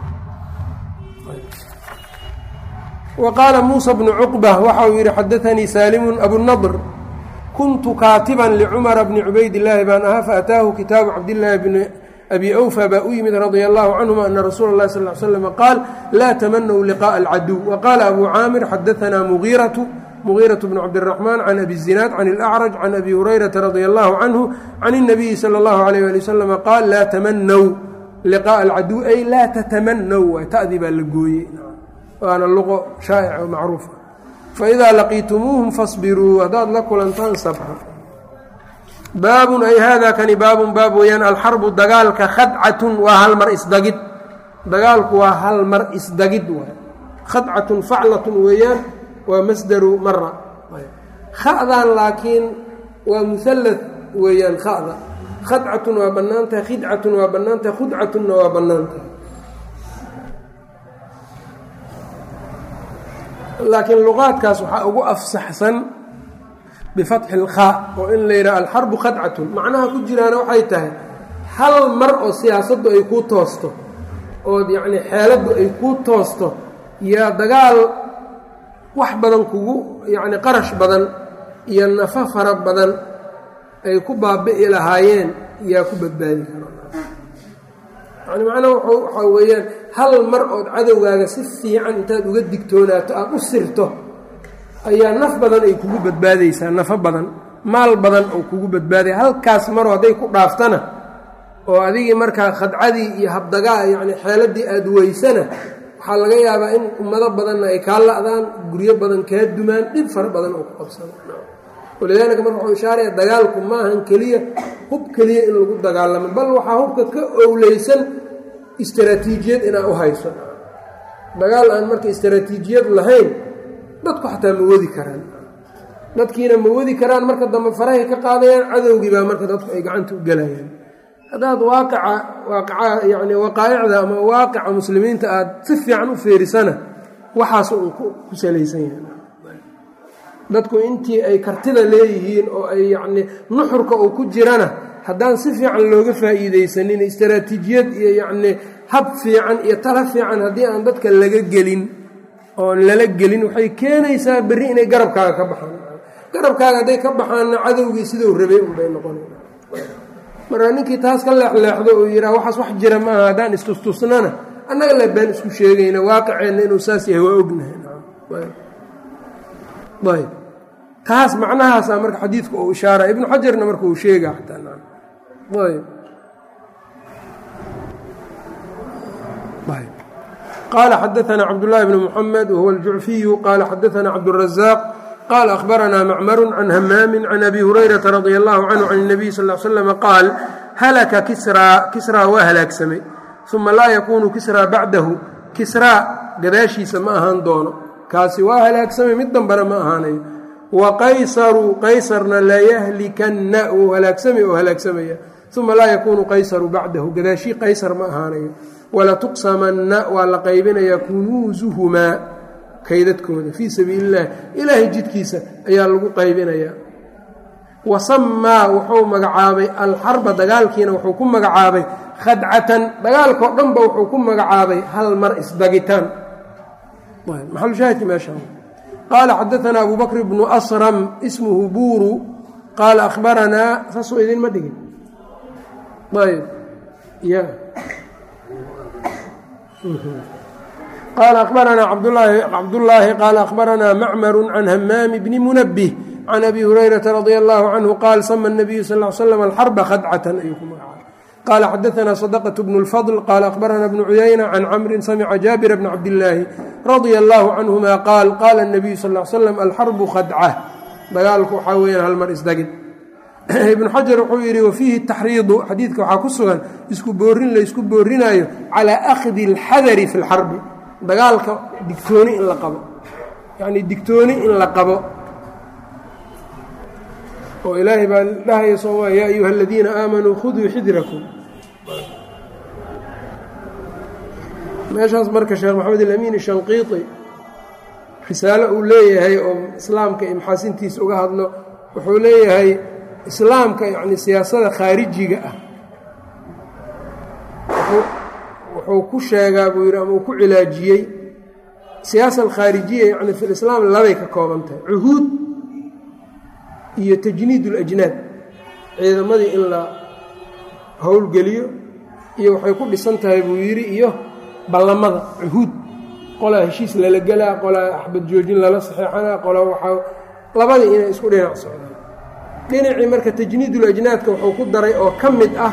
wa qaala muusa bnu cuqba waxa uu yidhi xadaanii saalimun abunadr kuntu kaatiban licumara bni cubaydillaahi baan ahaa faataahu kitaabu cabdillaahi bni abi awfa baa u yimid radia allahu canhuma ana rasuula اllahi sal l slam qaal laa tamanaw liqaءa alcaduw. wa qaala abu caamir xadaanaa mugiiratu mugiiraة bn cabdالرaحmaan can abi الzinaad can اlأcraj can abi hurayrata radia allahu canhu can الnabiyi salى اllahu عalayh ali waslama qaal laa tamanaw liqaءa alcaduw ay laa tatamanaw waay ta'dii baa la gooyey, waana luqo shaa'ic oo macruufa. faidaa laqiitumuuhum faصbiruu, haddaad la kulantaan sabra. baabun ay hada kani baabun baab weeyaan alxarbu dagaalka khadcatun waa hal mar isdagid, dagaalku waa hal mar isdagid waay. khadcatun faclatun weeyaan, waa masdaru mara. kha'dan laakiin waa muhallad weeyaan. kha'da khadcatun waa bannaantahay, khidcatun waa bannaantahay, khudcatunna waa bannaantahay. laakiin luqaadkaas waxaa ugu afsaxsan bifatxi ilkhaa, oo in la yidhaha alxarbu khadcatun. macnaha ku jiraana waxay tahay hal mar oo siyaasaddu ay kuu toosto, ood yacni xeeladdu ay kuu toosto, yaa dagaal wax badan kugu yacni qarash badan iyo nafo fara badan ay ku baabi'i lahaayeen yaa ku badbaadi kara. yani macnaha waxaa weeyaan hal mar ood cadowgaaga si fiican intaad uga digtoonaato aada u sirto ayaa naf badan ay kugu badbaadaysaa, nafo badan, maal badan oo kugu badbaadaya. halkaas maroo hadday ku dhaaftana oo adigii markaa khadcadii iyo habdagaa yacni xeeladii aada weysana, waxaa laga yaabaa in ummado badanna ay kaa la'daan, guryo badan kaa dumaan, dhib fara badan oo ku qabsano. walidaalika marka wuxuu ishaaraya dagaalku ma ahan keliya hub keliya in lagu dagaalamo, bal waxaa hubka ka owleysan istaraatiijiyad inaa u hayso. dagaal aan marka istaraatiijiyad lahayn dadku xataa ma wadi karaan, dadkiina ma wadi karaan, marka dambe farahay ka qaadayaan, cadowgii baa marka dadku ay gacanta u gelayaan. haddaad waaqaca waaqaca yacni waqaa'icda ama waaqica muslimiinta aada si fiican u feerisana waxaas uu ku salaysan yahay. dadku intii ay kartida leeyihiin oo ay yacni nuxurka uu ku jirana haddaan si fiican looga faa'iidaysanin, istaraatiijiyad iyo yacni hab fiican iyo tala fiican haddii aan dadka laga gelin oon lala gelin, waxay keenaysaa berri inay garabkaaga ka baxaan. garabkaaga hadday ka baxaanna cadowgii siduu rabay unbay noqonayna. marka ninkii taas ka leexleexdo oo yidhaha waxaas wax jira maaha, haddaan istustusnana annaga le baan isku sheegayna, waaqiceenna inuu saas yahay waa ognahay. ayb taas macnahaasaa marka xadiidku uu ishaara, ibnu xajarna marka uu sheega xataa. ayb ayb qaala xadaanaa cabdullaahi bnu muxamed wahuwa aljucfiyu qaala xadaanaa cabdurazaaq qaala akhbaranaa macmaru can hamaamin can abi hurayrata radia allahu canhu can اnabiy sal l slam qaal halaka kisraa kisraa waa halaagsamay, uma laa yakuunu kisraa bacdahu, kisraa gadaashiisa ma ahaan doono, kaasi waa halaagsamay, mid dambana ma ahaanayo. wa qaysaru qaysarna layahlikanna wuu halaagsamay oo halaagsamaya, uma laa yakuunu qaysaru bacdahu, gadaashii qaysar ma ahaanayo. walatuqsamanna waa la qaybinayaa kunuusuhumaa kaydadkooda fii sabiili illahi, ilaahay jidkiisa ayaa lagu qaybinayaa. wasamaa wuxuu magacaabay alxarba dagaalkiina wuxuu ku magacaabay khadcatan, dagaalkao dhanba wuxuu ku magacaabay hal mar isdagitaan. maxalushaahidki meesha qaala xadaanaa abu bakr bnu asram ismuhu buuru qaala akhbaranaa, saasoo idinma dhigin. ayb ya qaala akhbaranaa cabdullaahi qaala akhbaranaa macmaru can hamaami bni munabih can abi hurayrata radia allahu canhu qaal sama nabiyu sal l slam alxarba khadcatan ayuu ku magacaabay. qala xadaثna صدقة بن الفضل qala أخbarana بن عuyaynة can cmri samca jaaبir بn cabdالlaahi radيa الlah canهuma qaal qala النabiyu sal اه slam alxarbu khadcة dagaalku waxaa weeyaan hal mar isdagid ibnu xajar wuxuu yidhi wafiihi taxriidu xadiidka waxaa ku sugan isku boorin la isku boorinayo calىa akhdi اlxadari fi اlxarbi dagaalka digtooni in la qabo yacni digtooni in la qabo oo ilaahay baa dhahaya sooma yaa ayuha aladiina aamanuu khuduu xidrakum meeshaas marka sheekh maxamed alamiin shanqiiti risaalo uu leeyahay oo islaamka iyo maxaasintiisa uga hadlo wuxuu leeyahay islaamka yacni siyaasada khaarijiga ah wuxuu ku sheegaa buu yidhi ama uu ku cilaajiyey siyaasa alkhaarijiya yacni fi lislaam labay ka kooban tahay cuhuud iyo tajniid ulajnaad ciidamadii in la howlgeliyo iyo waxay ku dhisan tahay buu yidhi iyo ballamada cuhuud qolaa heshiis lala gelaa qolaa axbad joojin lala saxeexanaa qolaa waxaa labadii inay isku dhinac socdaan dhinacii marka tajniidulajnaadka wuxuu ku daray oo ka mid ah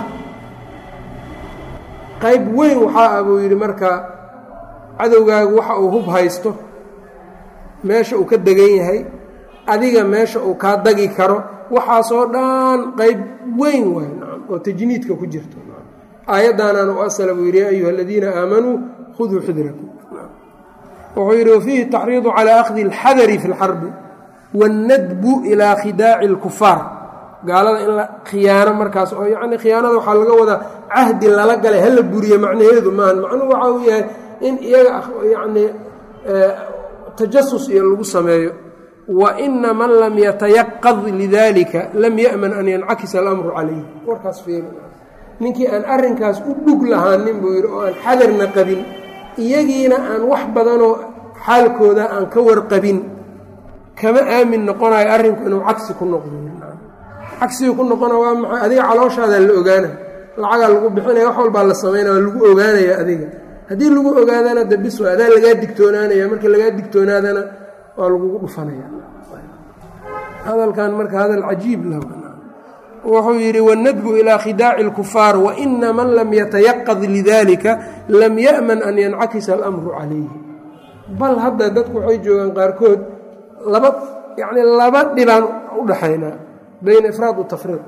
qayb weyn waxaa ah buu yidhi marka cadowgaagu waxa uu hub haysto meesha uu ka degan yahay adiga meesha uu kaa dagi karo waxaasoo dhan qayb weyn waay oo tajniidka ku jirto aayaddaanaan u asala buu yidhi yaa ayuha aladiina aamanuu khuduu xidrakum wuxuu yidhi wafiihi taxriidu calaa akhdi اlxadari fi اlxarbi waاnnadbu ilaa khidaaci اlkufaar gaalada in la khiyaano markaas oo yacni khiyaanada waxaa laga wadaa cahdi lala galay hala buriye macnaheedu maahan macnuhu waxa uu yahay in iyaga yacni tajasus iyo lagu sameeyo waina man lam yatayaqad lidalika lam ya'man an yancakisa alamru calayh warkaas fiiri ninkii aan arrinkaas u dhug lahaanin buu yidhi oo aan xadarna qabin iyagiina aan wax badanoo xaalkooda aan ka warqabin kama aamin noqonayo arrinku inuu cagsi ku noqdo cagsiga ku noqona waa maxay adiga calooshaadaa la ogaana lacagaa lagu bixinaya wax walbaa la samaynaya waa lagu ogaanaya adiga haddii lagu ogaadana de bis waa adaa lagaa digtoonaanaya marka lagaa digtoonaadana waa lagugu dhufanaya hadalkan marka hadal cajiib lah wuxuu yidhi wاnnadbu ilaa khidaaci اlkufaar waina man lam yatayaqad lidalika lam ya'man an yancakisa alamru calayhi bal hadda dadku waxay joogaan qaarkood laba yacni laba dhibaan u dhaxaynaa bayna ifraad wa tafriid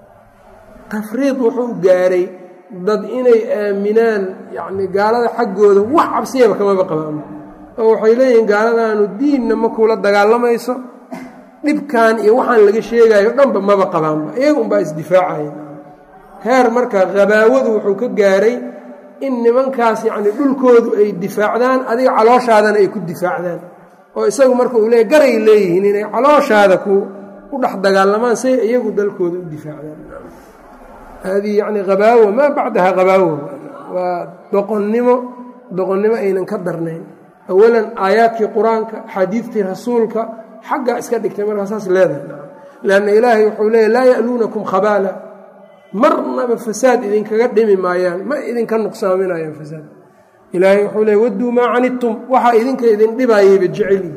tafriid wuxuu gaaray dad inay aaminaan yacni gaalada xaggooda wax cabsiyaba kamaba qabaan oo waxay leeyihiin gaaladaanu diinna ma kuula dagaalamayso dhibkan iyo waxaan laga sheegayo dhanba maba qabaanba iyaga unbaa isdifaacaya heer marka habaawadu wuxuu ka gaaray in nimankaas yacni dhulkoodu ay difaacdaan adiga calooshaadana ay ku difaacdaan oo isagu marka uu leeyahy garay leeyihiin inay calooshaada ku u dhex dagaalamaan say iyagu dalkooda u difaacdaan haadii yacni habaawo maa bacdaha habaawo waa doqonnimo doqonnimo aynan ka darnayn awalan aayaadkii qur-aanka axaadiidtii rasuulka xaggaa iska dhigtay markaa saas leedahay leanna ilaahay wuxuu leeyahy laa ya'luunakum khabaala marnaba fasaad idinkaga dhimi maayaan ma idinka nuqsaaminayaan fasaad ilaahay wuxuu leeyay wadduu maa canidtum waxaa idinka idin dhibaayayba jeceliyi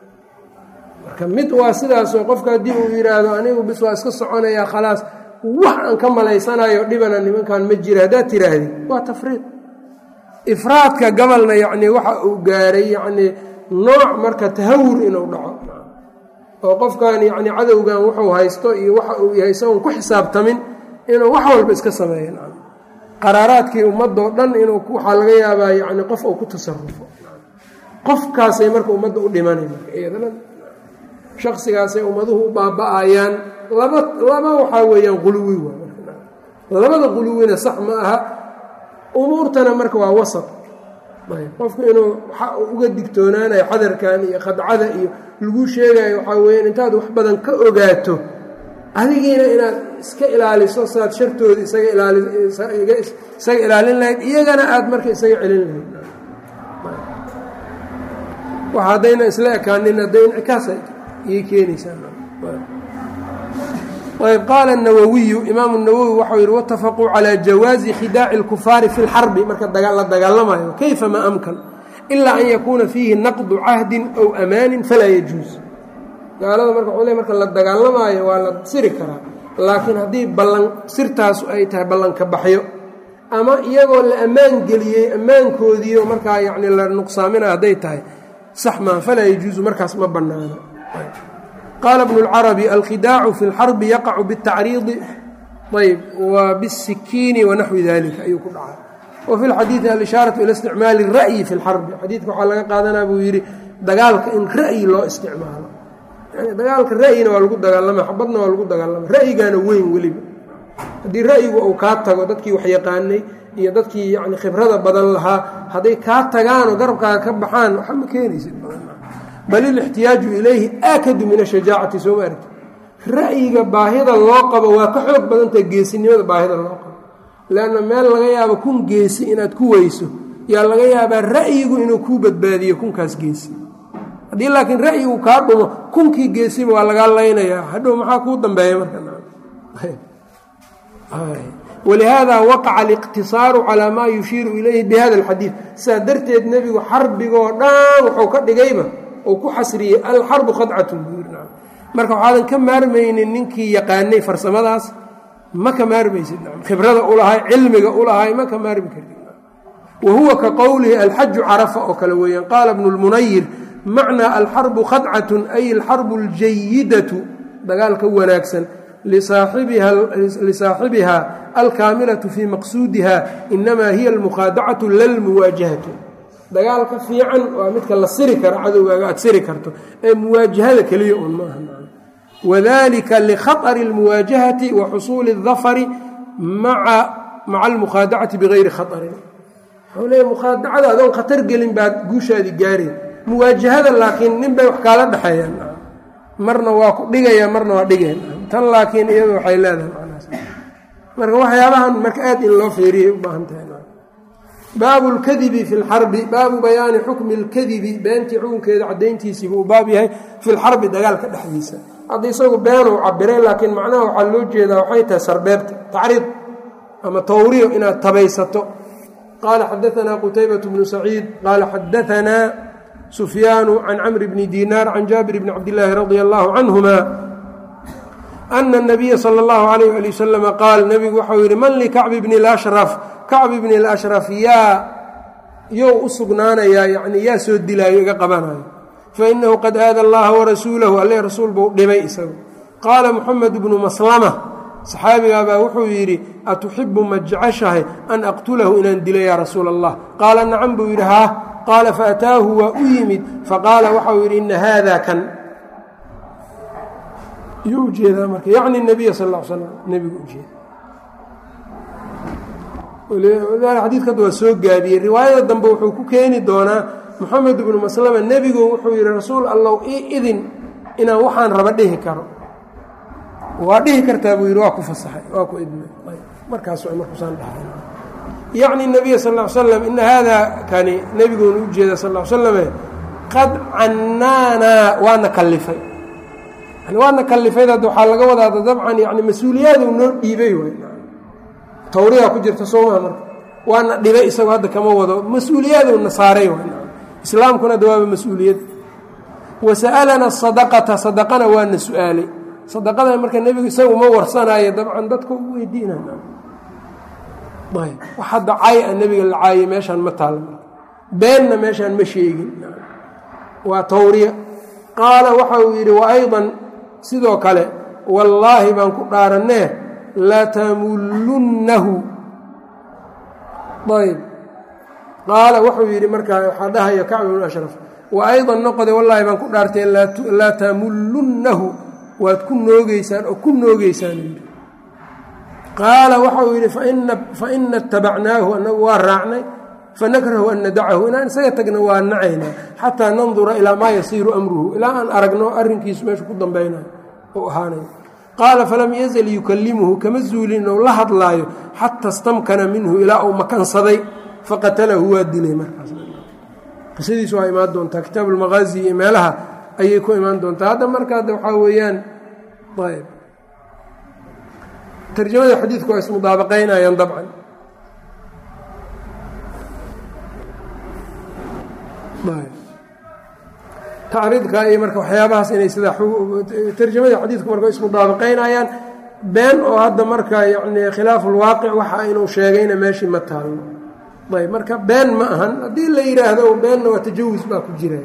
marka mid waa sidaasoo qofka haddii uu yidhaahdo anigu bis waa iska soconayaa khalaas wax aan ka malaysanayo dhibana nimankan ma jira haddaad tidhaahdi waa tafriid ifraadka gabalna yacnii waxa uu gaaray yacnii nooc marka tahawur inuu dhaco oo qofkan yacni cadowgan wuxuu haysto iyo waxa uu yahay isagoon ku xisaabtamin inuu wax walba iska sameeyo qaraaraadkii ummadoo dhan inuu waxaa laga yaabaa yacni qof uu ku tasarufo qofkaasay marka ummadda u dhimanay marka iyadana shaksigaasay ummaduhu u baaba'ayaan laba laba waxaa weeyaan quluwi waa labada quluwina sax ma aha umuurtana marka waa wasat qofku inuu uga digtoonaanayo xadarkan iyo khadcada iyo lagu sheegayo waxaa weyaan intaad wax badan ka ogaato adigiina inaad iska ilaaliso saad shartooda isaga ilaalisaga ilaalin lahayd iyagana aada marka isaga celin lahayd wax haddayna isla ekaanin hadda incikaasa iyay keenaysaa ayb qaala الnawawiyu imaamu الnawowi waxau yihi waاtafaquu calى jawaazi khidaaci اlkufaari fi اlxarbi marka la dagaalamayo kayfa ma amkan ilaa an yakuuna fiihi naqdu cahdin aw amaanin falaa yajuuz gaalada marka wxuu le marka la dagaalamaayo waa la siri karaa laakiin haddii ballan sirtaasu ay tahay ballanka baxyo ama iyagoo la ammaan geliyey ammaankoodii oo markaa yacni la nuqsaamina hadday tahay sax maa falaa yajuusu markaas ma bannaano. qaala ibnu اlcarabi alkhidaacu fi اlxarbi yaqacu bالtacriidi ayb wa bالsikiini wanaxwi dalika ayuu ku dhacay. wa fi lxadiidi alishaaraةu ila isticmaali الra'yi fi اlxarbi xadiidka waxaa laga qaadanaa buu yidhi dagaalka in ra'yi loo isticmaalo, yani dagaalka ra'yina waa lagu dagaalama, xabadna waa lagu dagaalama, ra'yigaana weyn weliba haddii ra'yigu uu kaa tago dadkii wax yaqaanay iyo dadkii yani khibrada badan lahaa hadday kaa tagaanoo garabkaaga ka baxaan waxa ma keenaysid bal ilixtiyaaju ilayhi aakadu min ashajaacati soo ma aragti ra'yiga baahida loo qabo waa ka xoog badantaha geesinimada baahida loo qabo leanna meel laga yaabo kun geesi inaad ku weyso yaa laga yaabaa ra'yigu inuu kuu badbaadiyo kunkaas geesi. haddii laakiin ra'yigu kaa dhumo kunkii geesiba waa lagaa laynayaa hadhow maxaa kuu dambeeya marka walihaada waqaca aliqtisaaru calaa maa yushiiru ilayhi bihada alxadiid sidaa darteed nebigu xarbigoo dhan wuxuu ka dhigayba uu ku xasriyey alxarbu khadcatun marka waxaadan ka maarmaynin ninkii yaqaanay farsamadaas ma ka maarmaysid khibrada u lahay cilmiga u lahay ma ka maarmi kartid. wa huwa ka qowlihi alxaju carafa oo kale weeyaan qaala ibnu lmunayir macnaa alxarbu khadcatun ay alxarbu aljayidatu dagaalka wanaagsan lisaaxibiha alkaamilatu fii maqsuudiha inamaa hiya almukhaadacatu lalmuwaajahatu dagaalka fiican waa midka la siri karo cadowgaaga aad siri karto ee muwaajahada keliya un maaha wadalika likhaطri اlmuwaajahati wa xusuuli الdafari maca almukhaadacati bigayri khaطrin wuxuu leeya mukhaadacada adoon khatar gelin baad guushaadii gaareen muwaajahada laakiin nin bay wax kaala dhexeeyaan marna waa ku dhigaya marna waa dhigeen tan laakiin iyadu waxay leedahay macnahaas marka waxyaabahan marka aad in loo feeriyay u baahan tahay. baabu اlkadibi fi اlxarbi baabu bayaani xukmi اlkadibi beentii xukunkeeda caddayntiisiibuu u baab yahay fi lxarbi dagaalka dhexdiisa. hadda isagu beenuu cabiray laakiin macnaha waxaa loo jeedaa waxay tahay sarbeebta tacriid ama tawriyo inaad tabaysato. qaala xadaanaa qutaybaة bnu saciid qaala xadaanaa sufyaanu can camri bni diinaar can jaabir bni cabdillaahi radia allahu canhuma ana الnabiya salى اllahu alayh ali wasalama qaal nebigu waxau yidhi man likacbi bni اlashraf kacbi bni اlashraf yaa yow u sugnaanayaa yani yaa soo dilaayo iga qabanayo fainahu qad aada allaha warasuulahu alle rasuul buu dhibay isagu. qaala muxamed bnu maslama saxaabigaabaa wuxuu yidhi atuxibu ma jeceshahay an aqtulahu inaan dilo yaa rasuula allah qaala nacam buu yidhi haa qaala faataahu waa u yimid faqaala waxau yidhi ina haada kan yuu ujeedaa marka yacni nabiya sal l slam nebigu ujeeda xadiidka hadda waa soo gaabiyey riwaayada dambe wuxuu ku keeni doonaa moxamed ibnu maslama nebigu wuxuu yidhi rasuul allow ii idin inaan waxaan raba dhihi karo waa dhihi kartaa buu yidhi waa ku fasaxay waa ku idmay markaas markuusaan dhahay yacni nabiya sal l slam ina haada kani nebiguuna u jeeda sal l slame qad cannaanaa waana kallifay yani waana kallifay hadda waxaa laga wadaada dabcan yani mas-uuliyaadu noo dhiibay way tawriyaa ku jirta soomaa marka waana dhibay isagoo hadda kama wado mas-uuliyaaduna saaray islaamkuna dawaaba mas-uuliyad wasa'alana sadaqata sadaqana waana su-aalay sadaqada marka nebigu isaga uma warsanaayo dabcan dadka u weydiinaya ayb wax hadda cay a nebiga la caayay meeshaan ma taalla marka beenna meeshaan ma sheegin waa tawriya qaala waxa uu yidhi wa aydan sidoo kale wallaahi baan ku dhaaranee latamulunnahu ayb qaala wuxuu yidhi markaa waxaa dhahaya kacb bnu ashraf wa aydan noqode wallaahi baan ku dhaartay laa tamulunnahu waad ku noogeysaan oo ku noogeysaan yidhi qaala waxau yidhi faina itabacnaahu anagu waa raacnay fanakrahu an nadacahu inaan isaga tagna waa nacaynaa xataa nandura ilaa maa yasiiru amruhu ilaa aan aragno arrinkiisu meeshu ku dambaynayo oo ahaanayo qaala falam yazal yukallimuhu kama zuulin ou la hadlaayo xata stamkana minhu ilaa uu makansaday faqatalahu waa dilay markaas qisadiisu waa imaan doontaa kitaab ulmaqaazi iyo meelaha ayay ku imaan doontaa hadda marka hadda waxaa weeyaan ayb tarjamada xadiidku waa ismudaabaqaynayaan dabcan tacriidka iyo marka waxyaabahaas inay sidaa tarjamada xadiidku marka ismudaabaqaynayaan been oo hadda marka yacni khilaafulwaaqic waxa inuu sheegayna meeshii ma taalno ayb marka been ma ahan haddii la yidhaahdo beenna waa tajawus baa ku jira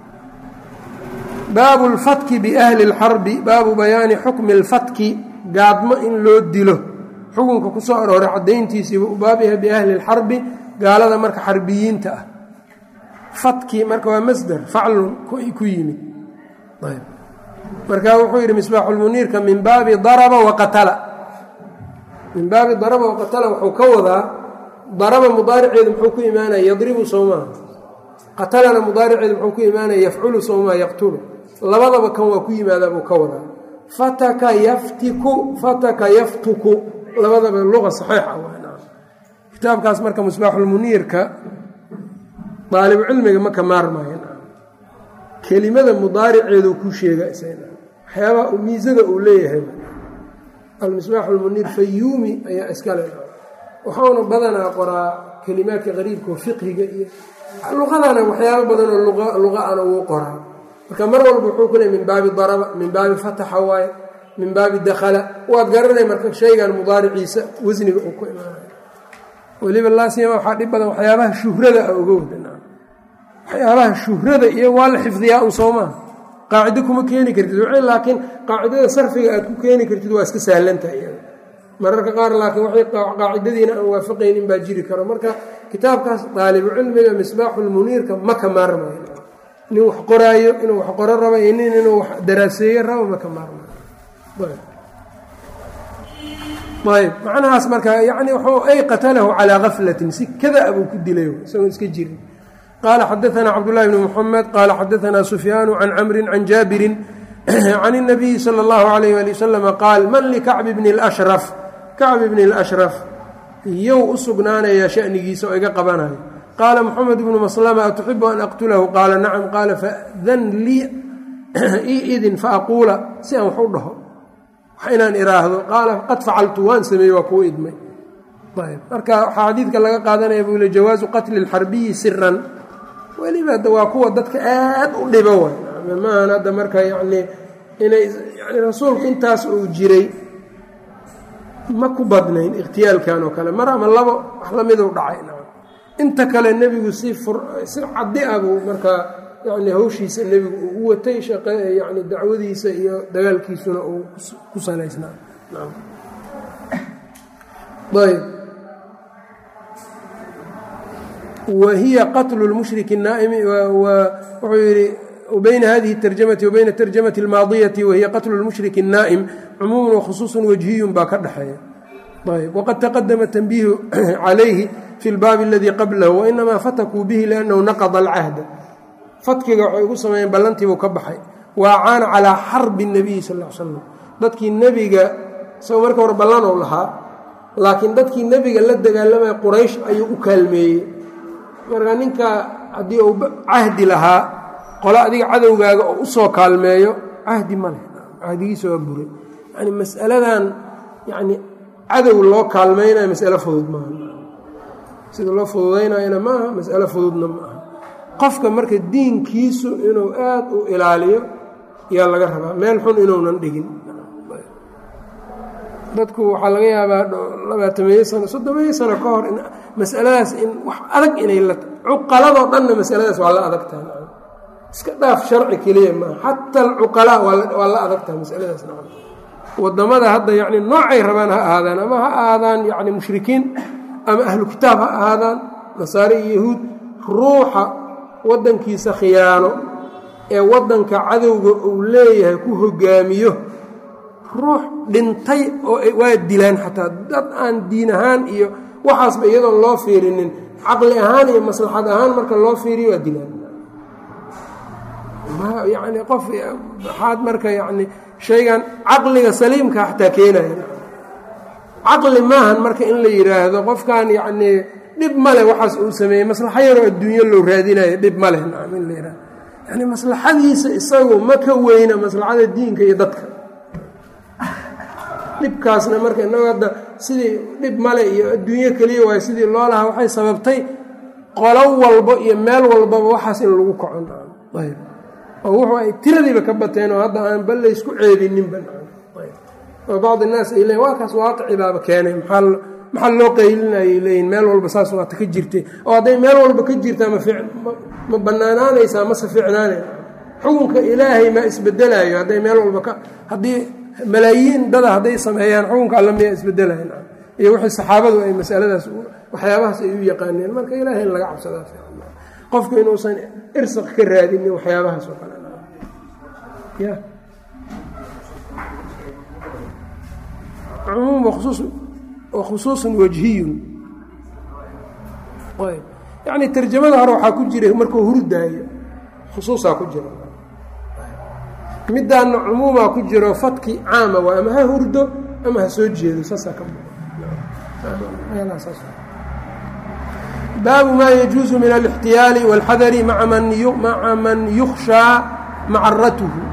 baabu اlfatki biahli اlxarbi baabu bayaani xukmi اlfatki gaadmo in loo dilo xukunka ku soo arooray caddayntiisiiba u baabyaha biahli اlxarbi gaalada marka xarbiyiinta ah fatki marka waa masder faclun ku yimid ayb marka wuxuu yidhi misbaaxulmuniirka min baabi daraba waqatala min baabi daraba waqatala wuxuu ka wadaa daraba mudaariceedu muxuu ku imaanaya yadribu sowmaa qatalana mudaariceedu muxuu ku imaanaya yafculu sowmaa yaqtulu labadaba kan waa ku yimaadaa buu ka wadaa fataka yaftiku fataka yaftuku labadaba luqa saxiixa waa kitaabkaas marka misbaaxulmuniirka daalibu cilmiga ma ka maarmaayo kelimada mudaariceedu ku sheega waxyaabaa miisada uu leeyahay almisbaax almuniir fayuumi ayaa iskale waxauna badanaa qoraa kelimaadka qariibka oo fiqhiga iyo luqadana waxyaabo badanoo luqaana wuu qoraa marka mar walba wuxuu ku leey min baabi daraba min baabi fataxa waaye min baabi dakhala waad garanay marka shaygan mudaariciisa wasniga uu ku imaanayo weliba laasiyama waxaa dhib badan waxyaabaha shuhrada a oga wadan waxyaabaha shuhrada iyo waa la xifdiyaa un soo maaha qaacido kuma keeni kartid laakiin qaacidada sarfiga aad ku keeni kartid waa iska sahlantaha iyada mararka qaar laakiin waxay qaacidadiina aan waafaqaynin baa jiri karo marka kitaabkaas daalibu cilmiga misbaaxulmuniirka ma ka maarmayo nin wax qoraayo inuu wax qoro rabo iyo nin inuu wax daraaseeyo rabo ma ka maarmayo ayb macnahaas marka yani ay qatalahu calaa gaflatin si kada abuu ku dilay isagoo iska jirin qala xadaثna cabdالlahi bn mحamed qala xadaثna sufyaan can camri can jaabiri can الnabiyi slى اllahu عalayh ali waslm qaal man likacbi bni اlashraf kacbi bni اlashraf yow u sugnaanaya shanigiisa oo iga qabanayo qaala mxamed bnu maslma atuxibu an aqtulahu qaala nacam qaala fadan lii ii idin faaquula si aan wax u dhaho wax inaan iraahdo qaala qad facaltu waan sameeyey waa kuu idmay ayb marka waxaa xadiidka laga qaadanaya buu le jawaazu qatli اlxarbiyi siran weliba hadda waa kuwa dadka aad u dhibo way maahan hadda marka yacni inay yani rasuulku intaas uu jiray ma ku badnayn ikhtiyaalkan oo kale mar ama labo wax lamiduu dhacay inta kale nebigu si si caddi ah buu markaa yani hawshiisa nebigu uu u watay shaqe yani dacwadiisa iyo dagaalkiisuna uu ku salaysnaa ayb wahiya qatlu lmushriki الnaa'imi wuxuu yihi bayna hadihi اtarjamati wa bayna اtarjamati اlmaadiyati wahiya qatlu lmushriki الnaa'im cumuuman wakhusuuصan wajhiyun baa ka dhexeeya ayb waqad taqadama tanbiihu calayhi fi اlbaabi aladii qablahu wainamaa fatakuu bihi liannahu naqada alcahda fatkiga waxay ugu sameeyeen ballantiibuu ka baxay wa acaana calaa xarbi الnabiyi sal l slam dadkii nebiga isagoo marka hore ballan ou lahaa laakiin dadkii nebiga la dagaalamaya quraysh ayuu u kaalmeeyey marka ninka haddii uu cahdi lahaa qole adiga cadowgaaga oo usoo kaalmeeyo cahdi ma leh cahdigiisa waa buray yani mas'aladan yani cadow loo kaalmaynayo mas'alo fudud maaha sida loo fududaynayona maaha mas'alo fududna ma aha qofka marka diinkiisu inuu aad u ilaaliyo yaa laga rabaa meel xun inuunan dhigin dadku waxaa laga yaabaa labaatameeyo sano soddomeeyo sano ka hor masaladaas in wax adag inay la cuqaladoo dhanna masaladaas waa la adagtaha iska dhaaf sharci keliya maaha xata alcuqalaa waa la adagtaha masaladaas wadamada hadda yani noocay rabaan ha ahaadaan ama ha ahaadaan yani mushrikiin ama ahlu kitaab ha ahaadaan nasaare iyo yahuud ruuxa wadankiisa khiyaano ee wadanka cadowga uu leeyahay ku hogaamiyo ruux dhintay oo waa dilaan xataa dad aan diin ahaan iyo waxaasba iyadoon loo fiirinin caqli ahaan iyo maslaxad ahaan marka loo fiiriyo waa dilaan yani qof maxaad marka yani shaygan caqliga saliimka xataa keenaya caqli maahan marka in la yidhaahdo qofkan yacnii dhib male waxaas uu sameeyey maslaxo yaroo adduunyo loo raadinayo dhib ma leh nacam in la yidhahdo yani maslaxadiisa isagu ma ka weyna maslaxada diinka iyo dadka dhibkaasna marka innagu hadda sidii dhib male iyo adduunyo keliya waayo sidii loo lahaa waxay sababtay qolo walbo iyo meel walbaba waxaas in lagu kaco ayb oo wuxuu ay tiradiiba ka bateen oo hadda aan bal laysku ceebininba oo bacd الnaas ay leeyiin waa kaas waaqici baaba keenay maxaa maxaa loo qaylinayay leeyiin meel walba saas waata ka jirtay oo hadday meel walba ka jirtaa ma ma bannaanaanaysaa mase ficnaanay xukunka ilaahay ma isbedelayo hadday meel walba ka haddii malaayiin dada hadday sameeyaan xukunka alla miyaa isbedelayan iyo wixii saxaabadu ay masaladaas waxyaabahaas ay u yaqaaneen marka ilaahay in laga cabsadaa qofku inuusan irsaq ka raadinin waxyaabahaas oo kale ya cumuum wakhusuus wakhusuusun wajhiyun ayb yacni tarjamada hore waxaa ku jiray markuu hurdaayo khusuusaa ku jira middaanna cumuumaa ku jiro fadki caama waa ama ha hurdo ama ha soo jeedo saasaa ka baabu maa yajuusu min alاxtiyaali wاlxadari maca man yukhshaa macaratuhu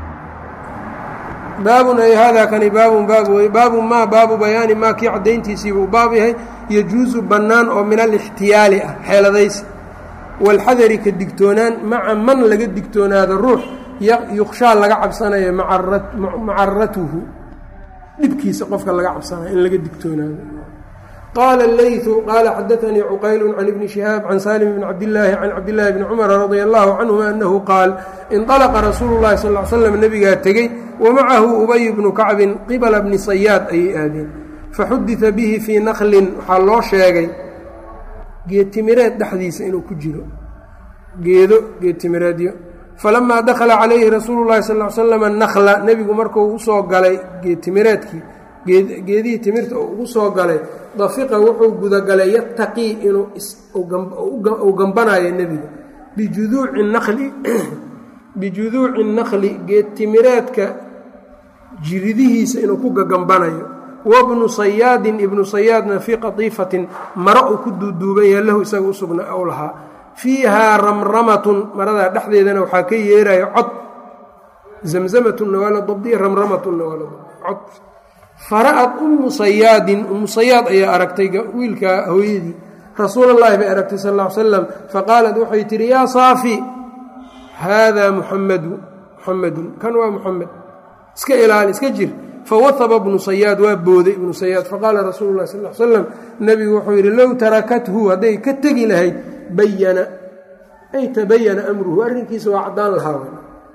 baabun ay haadaa kani baabun baab wey baabun maa baabu bayaani maa kii caddayntiisiibuu baab yahay yajuusu bannaan oo min alاxtiyaali ah xeeladaysi wاlxadari ka digtoonaan maca man laga digtoonaado ruux yukhshaa laga cabsanayo macaratuhu dhibkiisa qofka laga cabsanayo in laga digtoonaado qaala اleyثu qaala xadaanii cuqayl can ibni shihaab can salim bn cabdillaahi can cabdillaahi bni cumar radia allahu canhuma annahu qaal inطalaqa rasuulu llahi sal l slam nebigaa tegey wamacahu ubay bnu kacbin qibala bni sayaad ayay aadeen faxudita bihi fii naklin waxaa loo sheegay geedtimireed dhexdiisa inuu ku jiro geedo geedtimireedyo falamaa dakhala calayhi rasuulu llahi sal l slam nakla nebigu markuu usoo galay geedtimireedkii geedihii timirta ugu soo galay dafiqa wuxuu gudagalay yataqii inuu uu gambanayo nebiga bijuduuci naqli bijuduuci naqli geedtimireedka jiridihiisa inuu ku gagambanayo wabnu sayaadin ibnu sayaadna fii qatiifatin maro uu ku duuduuban yaha lahu isaga usugna ou lahaa fiihaa ramramatun maradaa dhexdeedana waxaa ka yeerayo cod zamzamatunna waa la dabdiya ramramatunna waa la cod fara'ad ummu sayaadin ummu sayaad ayaa aragtay wiilka hooyadii rasuulallaahi bay aragtay sal ll ly slam faqaalat waxay tihi yaa saafi haadaa muxamadu muxamedun kan waa muxamed iska ilaali iska jir fawahaba ibnu sayaad waa booday ibnu sayaad faqaala rasuulu llahi sal l slam nebigu wuxuu yidhi low tarakathu hadday ka tegi lahayd bayana ay tabayana amruhu arrinkiisa waa caddaan lahaa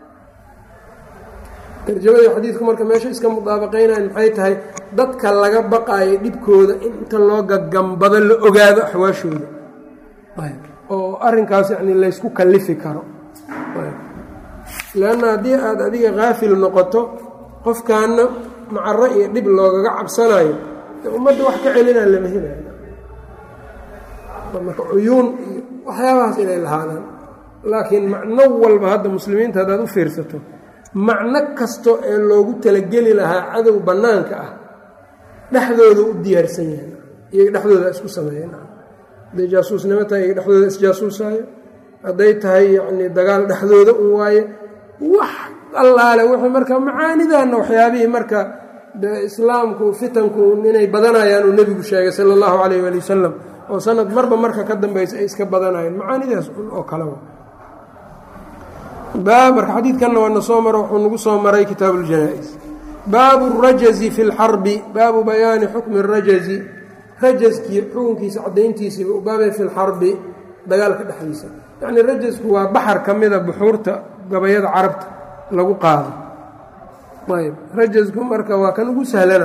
tarjamadii xadiidku marka meesha iska mudaabaqaynayan maxay tahay dadka laga baqaayo dhibkooda in inta loo gagambado la ogaado axwaashooda oo arrinkaas yacni laysku kallifi karo leanna haddii aada adiga kaafil noqoto qofkaana macaro iyo dhib loogaga cabsanayo ummadda wax ka celinaa lama helayo marka cuyuun iyo waxyaabahaas inay lahaadaan laakiin macno walba hadda muslimiinta haddaad u fiirsato macno kasto ee loogu talageli lahaa cadow bannaanka ah dhexdooda u diyaarsan yahay iyaga dhexdooda isku sameeyeen hadday jaasuusnimo tahay iyaga dhexdooda isjaasuusaayo hadday tahay yacnii dagaal dhexdooda un waaye wax allaale wuxuu marka macaanidaanna waxyaabihii marka islaamku fitanku inay badanayaan uu nebigu sheegay sala allahu calayh waali wasalam oo sanad marba marka ka dambaysa ay iska badanayeen macaanidaas un oo kaleba baab marka xadiidkanna waa na soo maro wuxuu nagu soo maray kitaabu اljanaa-is baabu الrajazi fi اlxarbi baabu bayaani xukmi الrajazi rajaskii xukunkiisa caddayntiisiiba u baabay fi lxarbi dagaalka dhexdiisa yacni rajasku waa baxar ka mida buxuurta gabayada carabta lagu qaado ayb rajasku marka waa kan ugu sahlana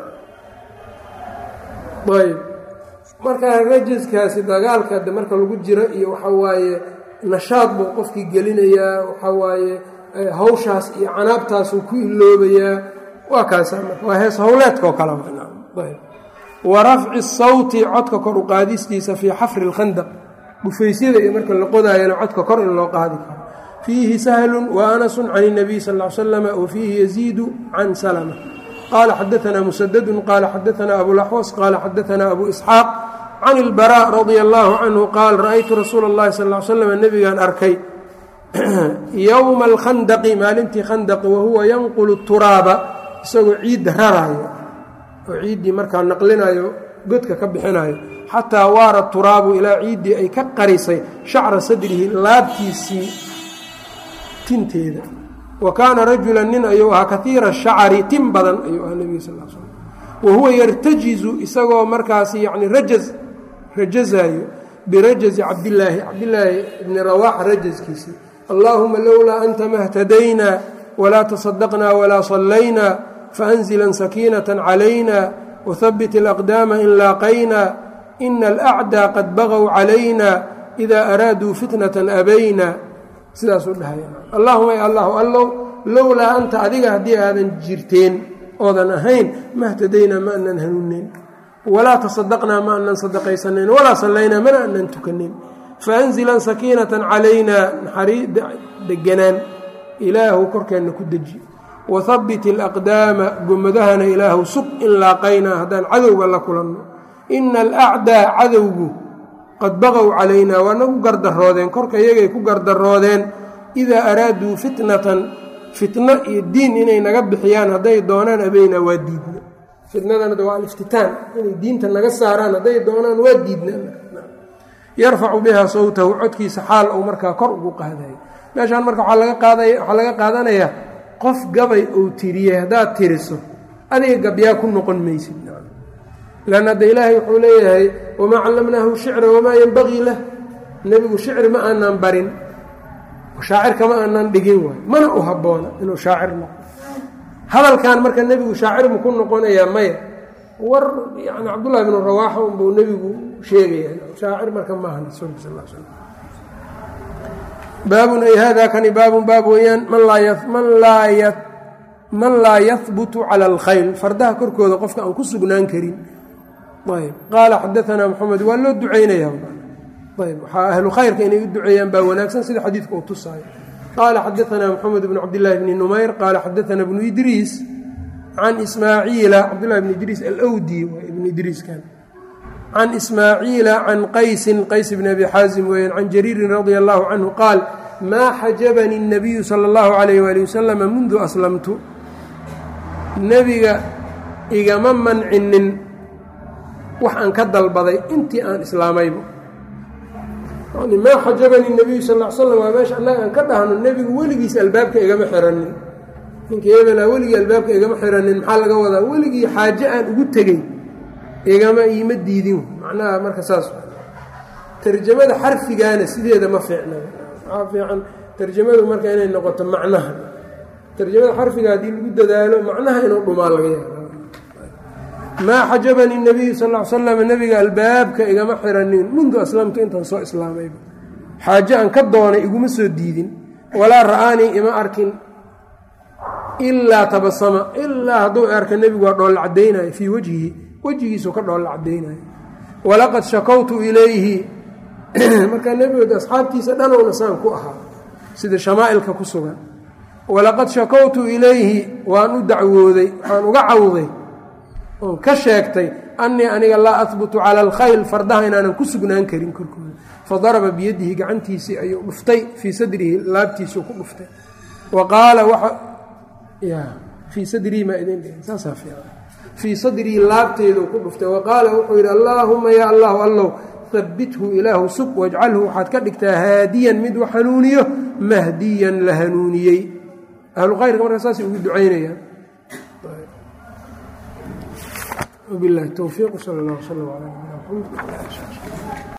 ayb marka rajaskaasi dagaalka de marka lagu jiro iyo waxa waaye nashaad buu qofkii gelinayaa waxaa waaye hawshaas iyo canaabtaasuu ku iloobayaa waa kaasaa marka waa hees howleedkaoo kale wa rafci sawti codka kor u qaadistiisa fii xafri اlkhandaq dhufaysyada iyo marka la qodaayana codka kor in loo qaadi karo fiihi sahlun wa anasun can الnabiy sal ly slam wa fiihi yaziidu can salma qaala xadaanaa musadadun qaala xadaanaa abulaxwas qaala xadaanaa abu isxaaq can ilbaraa radia allaahu canhu qaal ra'aytu rasuula اllahi sal l slam nebigaan arkay yowma alkhandaqi maalintii khandaqi wahuwa yanqulu turaaba isagoo ciidda raraayo oo ciiddii markaa naqlinayo godka ka bixinayo xataa waara turaabu ilaa ciiddii ay ka qarisay shacra sadrihi laabtiisii tinteeda wa kaana rajula nin ayuu ahaa kaiira shacri tin badan ayuu ahaa nebiga sal l slam wa huwa yartajizu isagoo markaasi yani rajaz rajazaayo birajazi cabdillaahi cabdillaahi ibni rawaaxa rajazkiisii allaahuma lowlaa anta mahtadaynaa walaa tasadaqnaa walaa sallaynaa faanzilan sakiinata calayna wahabbit alaqdaama in laaqaynaa ina alacdaa qad bagaw calayna idaa araaduu fitnatan abayna sidaasuu dhahaya allaahuma ya allahu allow lowlaa anta adiga haddii aadan jirteen oodan ahayn mahtadaynaa ma anan hanuuneyn walaa tasadaqnaa ma anan sadaqaysanayn walaa sallaynaa mana anan tukanin faanzilan sakiinatan calaynaa naxarii deganaan ilaahu korkeenna ku deji wahabbit alaqdaama gomadahana ilaahu sug in laaqaynaa haddaan cadowga la kulanno ina alacdaa cadowgu qad baqow calaynaa waa nagu gardaroodeen korka iyagay ku gardaroodeen idaa araaduu fitnatan fitno iyo diin inay naga bixiyaan hadday doonaan abeynaa waa diidna fitnadanada waa aliftitaan inay diinta naga saaraan hadday doonaan waa diidna yarfacu bihaa sawtahu codkiisa xaal ou markaa kor ugu qaadayo meeshaan marka waxaa laga qaadaya waxaa laga qaadanayaa qof gabay uu tiriyey haddaad tiriso adiga gabyaa ku noqon maysid lanna hadda ilaahay wuxuu leeyahay wamaa callamnaahu shicra wamaa yenbagii lah nebigu shicri ma aanaan barin shaacirka ma aanaan dhigin waay mana u habboona inuu shaacir noqo hadalkan marka nebigu shaacir ma ku noqonayaa maya war yani cabdullahi bnu rawaaxa unbuu nebigu sheegaya shaacir marka maaha rasuulka sal l slam baabun ay haadaa kani baabun baab weeyaan man laa man laa yahbutu cala alkhayl fardaha korkooda qofka aan ku sugnaan karin ayb qaala xadaanaa moxamed waa loo ducaynaya ayb waxaa ahlu khayrka inay u duceeyaan baa wanaagsan sida xadiidka uu tusaayo qaala xadaanaa moxamed bnu cabdillaahi bni numayr qaala xadaanaa bnu idriis can ismaaciila cabdullahi bni idriis alwdi ibnu idriiskan can ismaaciila can qaysin qays bni abi xaazim weeyaan can jariirin radia allahu canhu qaal maa xajabani الnabiyu sala اllahu alayh waali wasalama mundu aslamtu nebiga igama mancinin wax aan ka dalbaday intii aan islaamayba yani maa xajabani nabiyu sal l slam waa meesha annaga aan ka dhahno nebigu weligiis albaabka igama xiranin ninka hebelaa weligii albaabka igama xiranin maxaa laga wadaa weligii xaaje aan ugu tegey igama iima diidin macnaha marka saas tarjamada xarfigaana sideeda ma fiicna waxaa fiican tarjamadu marka inay noqoto macnaha tarjamada xarfiga haddii lagu dadaalo macnaha inuu dhumaa laga yaaba maa xajabani nabiyu sal l slam nebiga albaabka igama xiranin mundu aslamtu intaan soo islaamayba xaaje aan ka doonay iguma soo diidin walaa ra'aanii ima arkin ilaa tabasama ilaa hadduu arka nebigu waa dhoolla cadaynayo fii wejhihi wejigiisu ka dhoolla cadaynayo walaqad shakowtu ilayhi markaa nebigood asxaabtiisa dhanowna saan ku ahaa sida shamaa'ilka ku sugan walaqad shakowtu ilayhi waan u dacwooday waxaan uga cawday oon ka sheegtay annii aniga laa ahbutu cala alkhayl fardaha inaanan ku sugnaan karin korkooda fadaraba biyadihi gacantiisii ayuu dhuftay fii sadrihi laabtiisuu ku dhuftay wa qaala fii sadrihi maa idin dhihin saasaa fiican fii sadrihi laabteeduu ku dhuftay wa qaala wuxuu yidhi allaahuma yaa allahu allow habbithu ilaahu sug wajcalhu waxaad ka dhigtaa haadiyan mid wax hanuuniyo mahdiyan la hanuuniyey ahlu khayrka markaa saasay ugu ducaynayaan وبالله التوفيق صلى الله وسلم على نبينا محمد.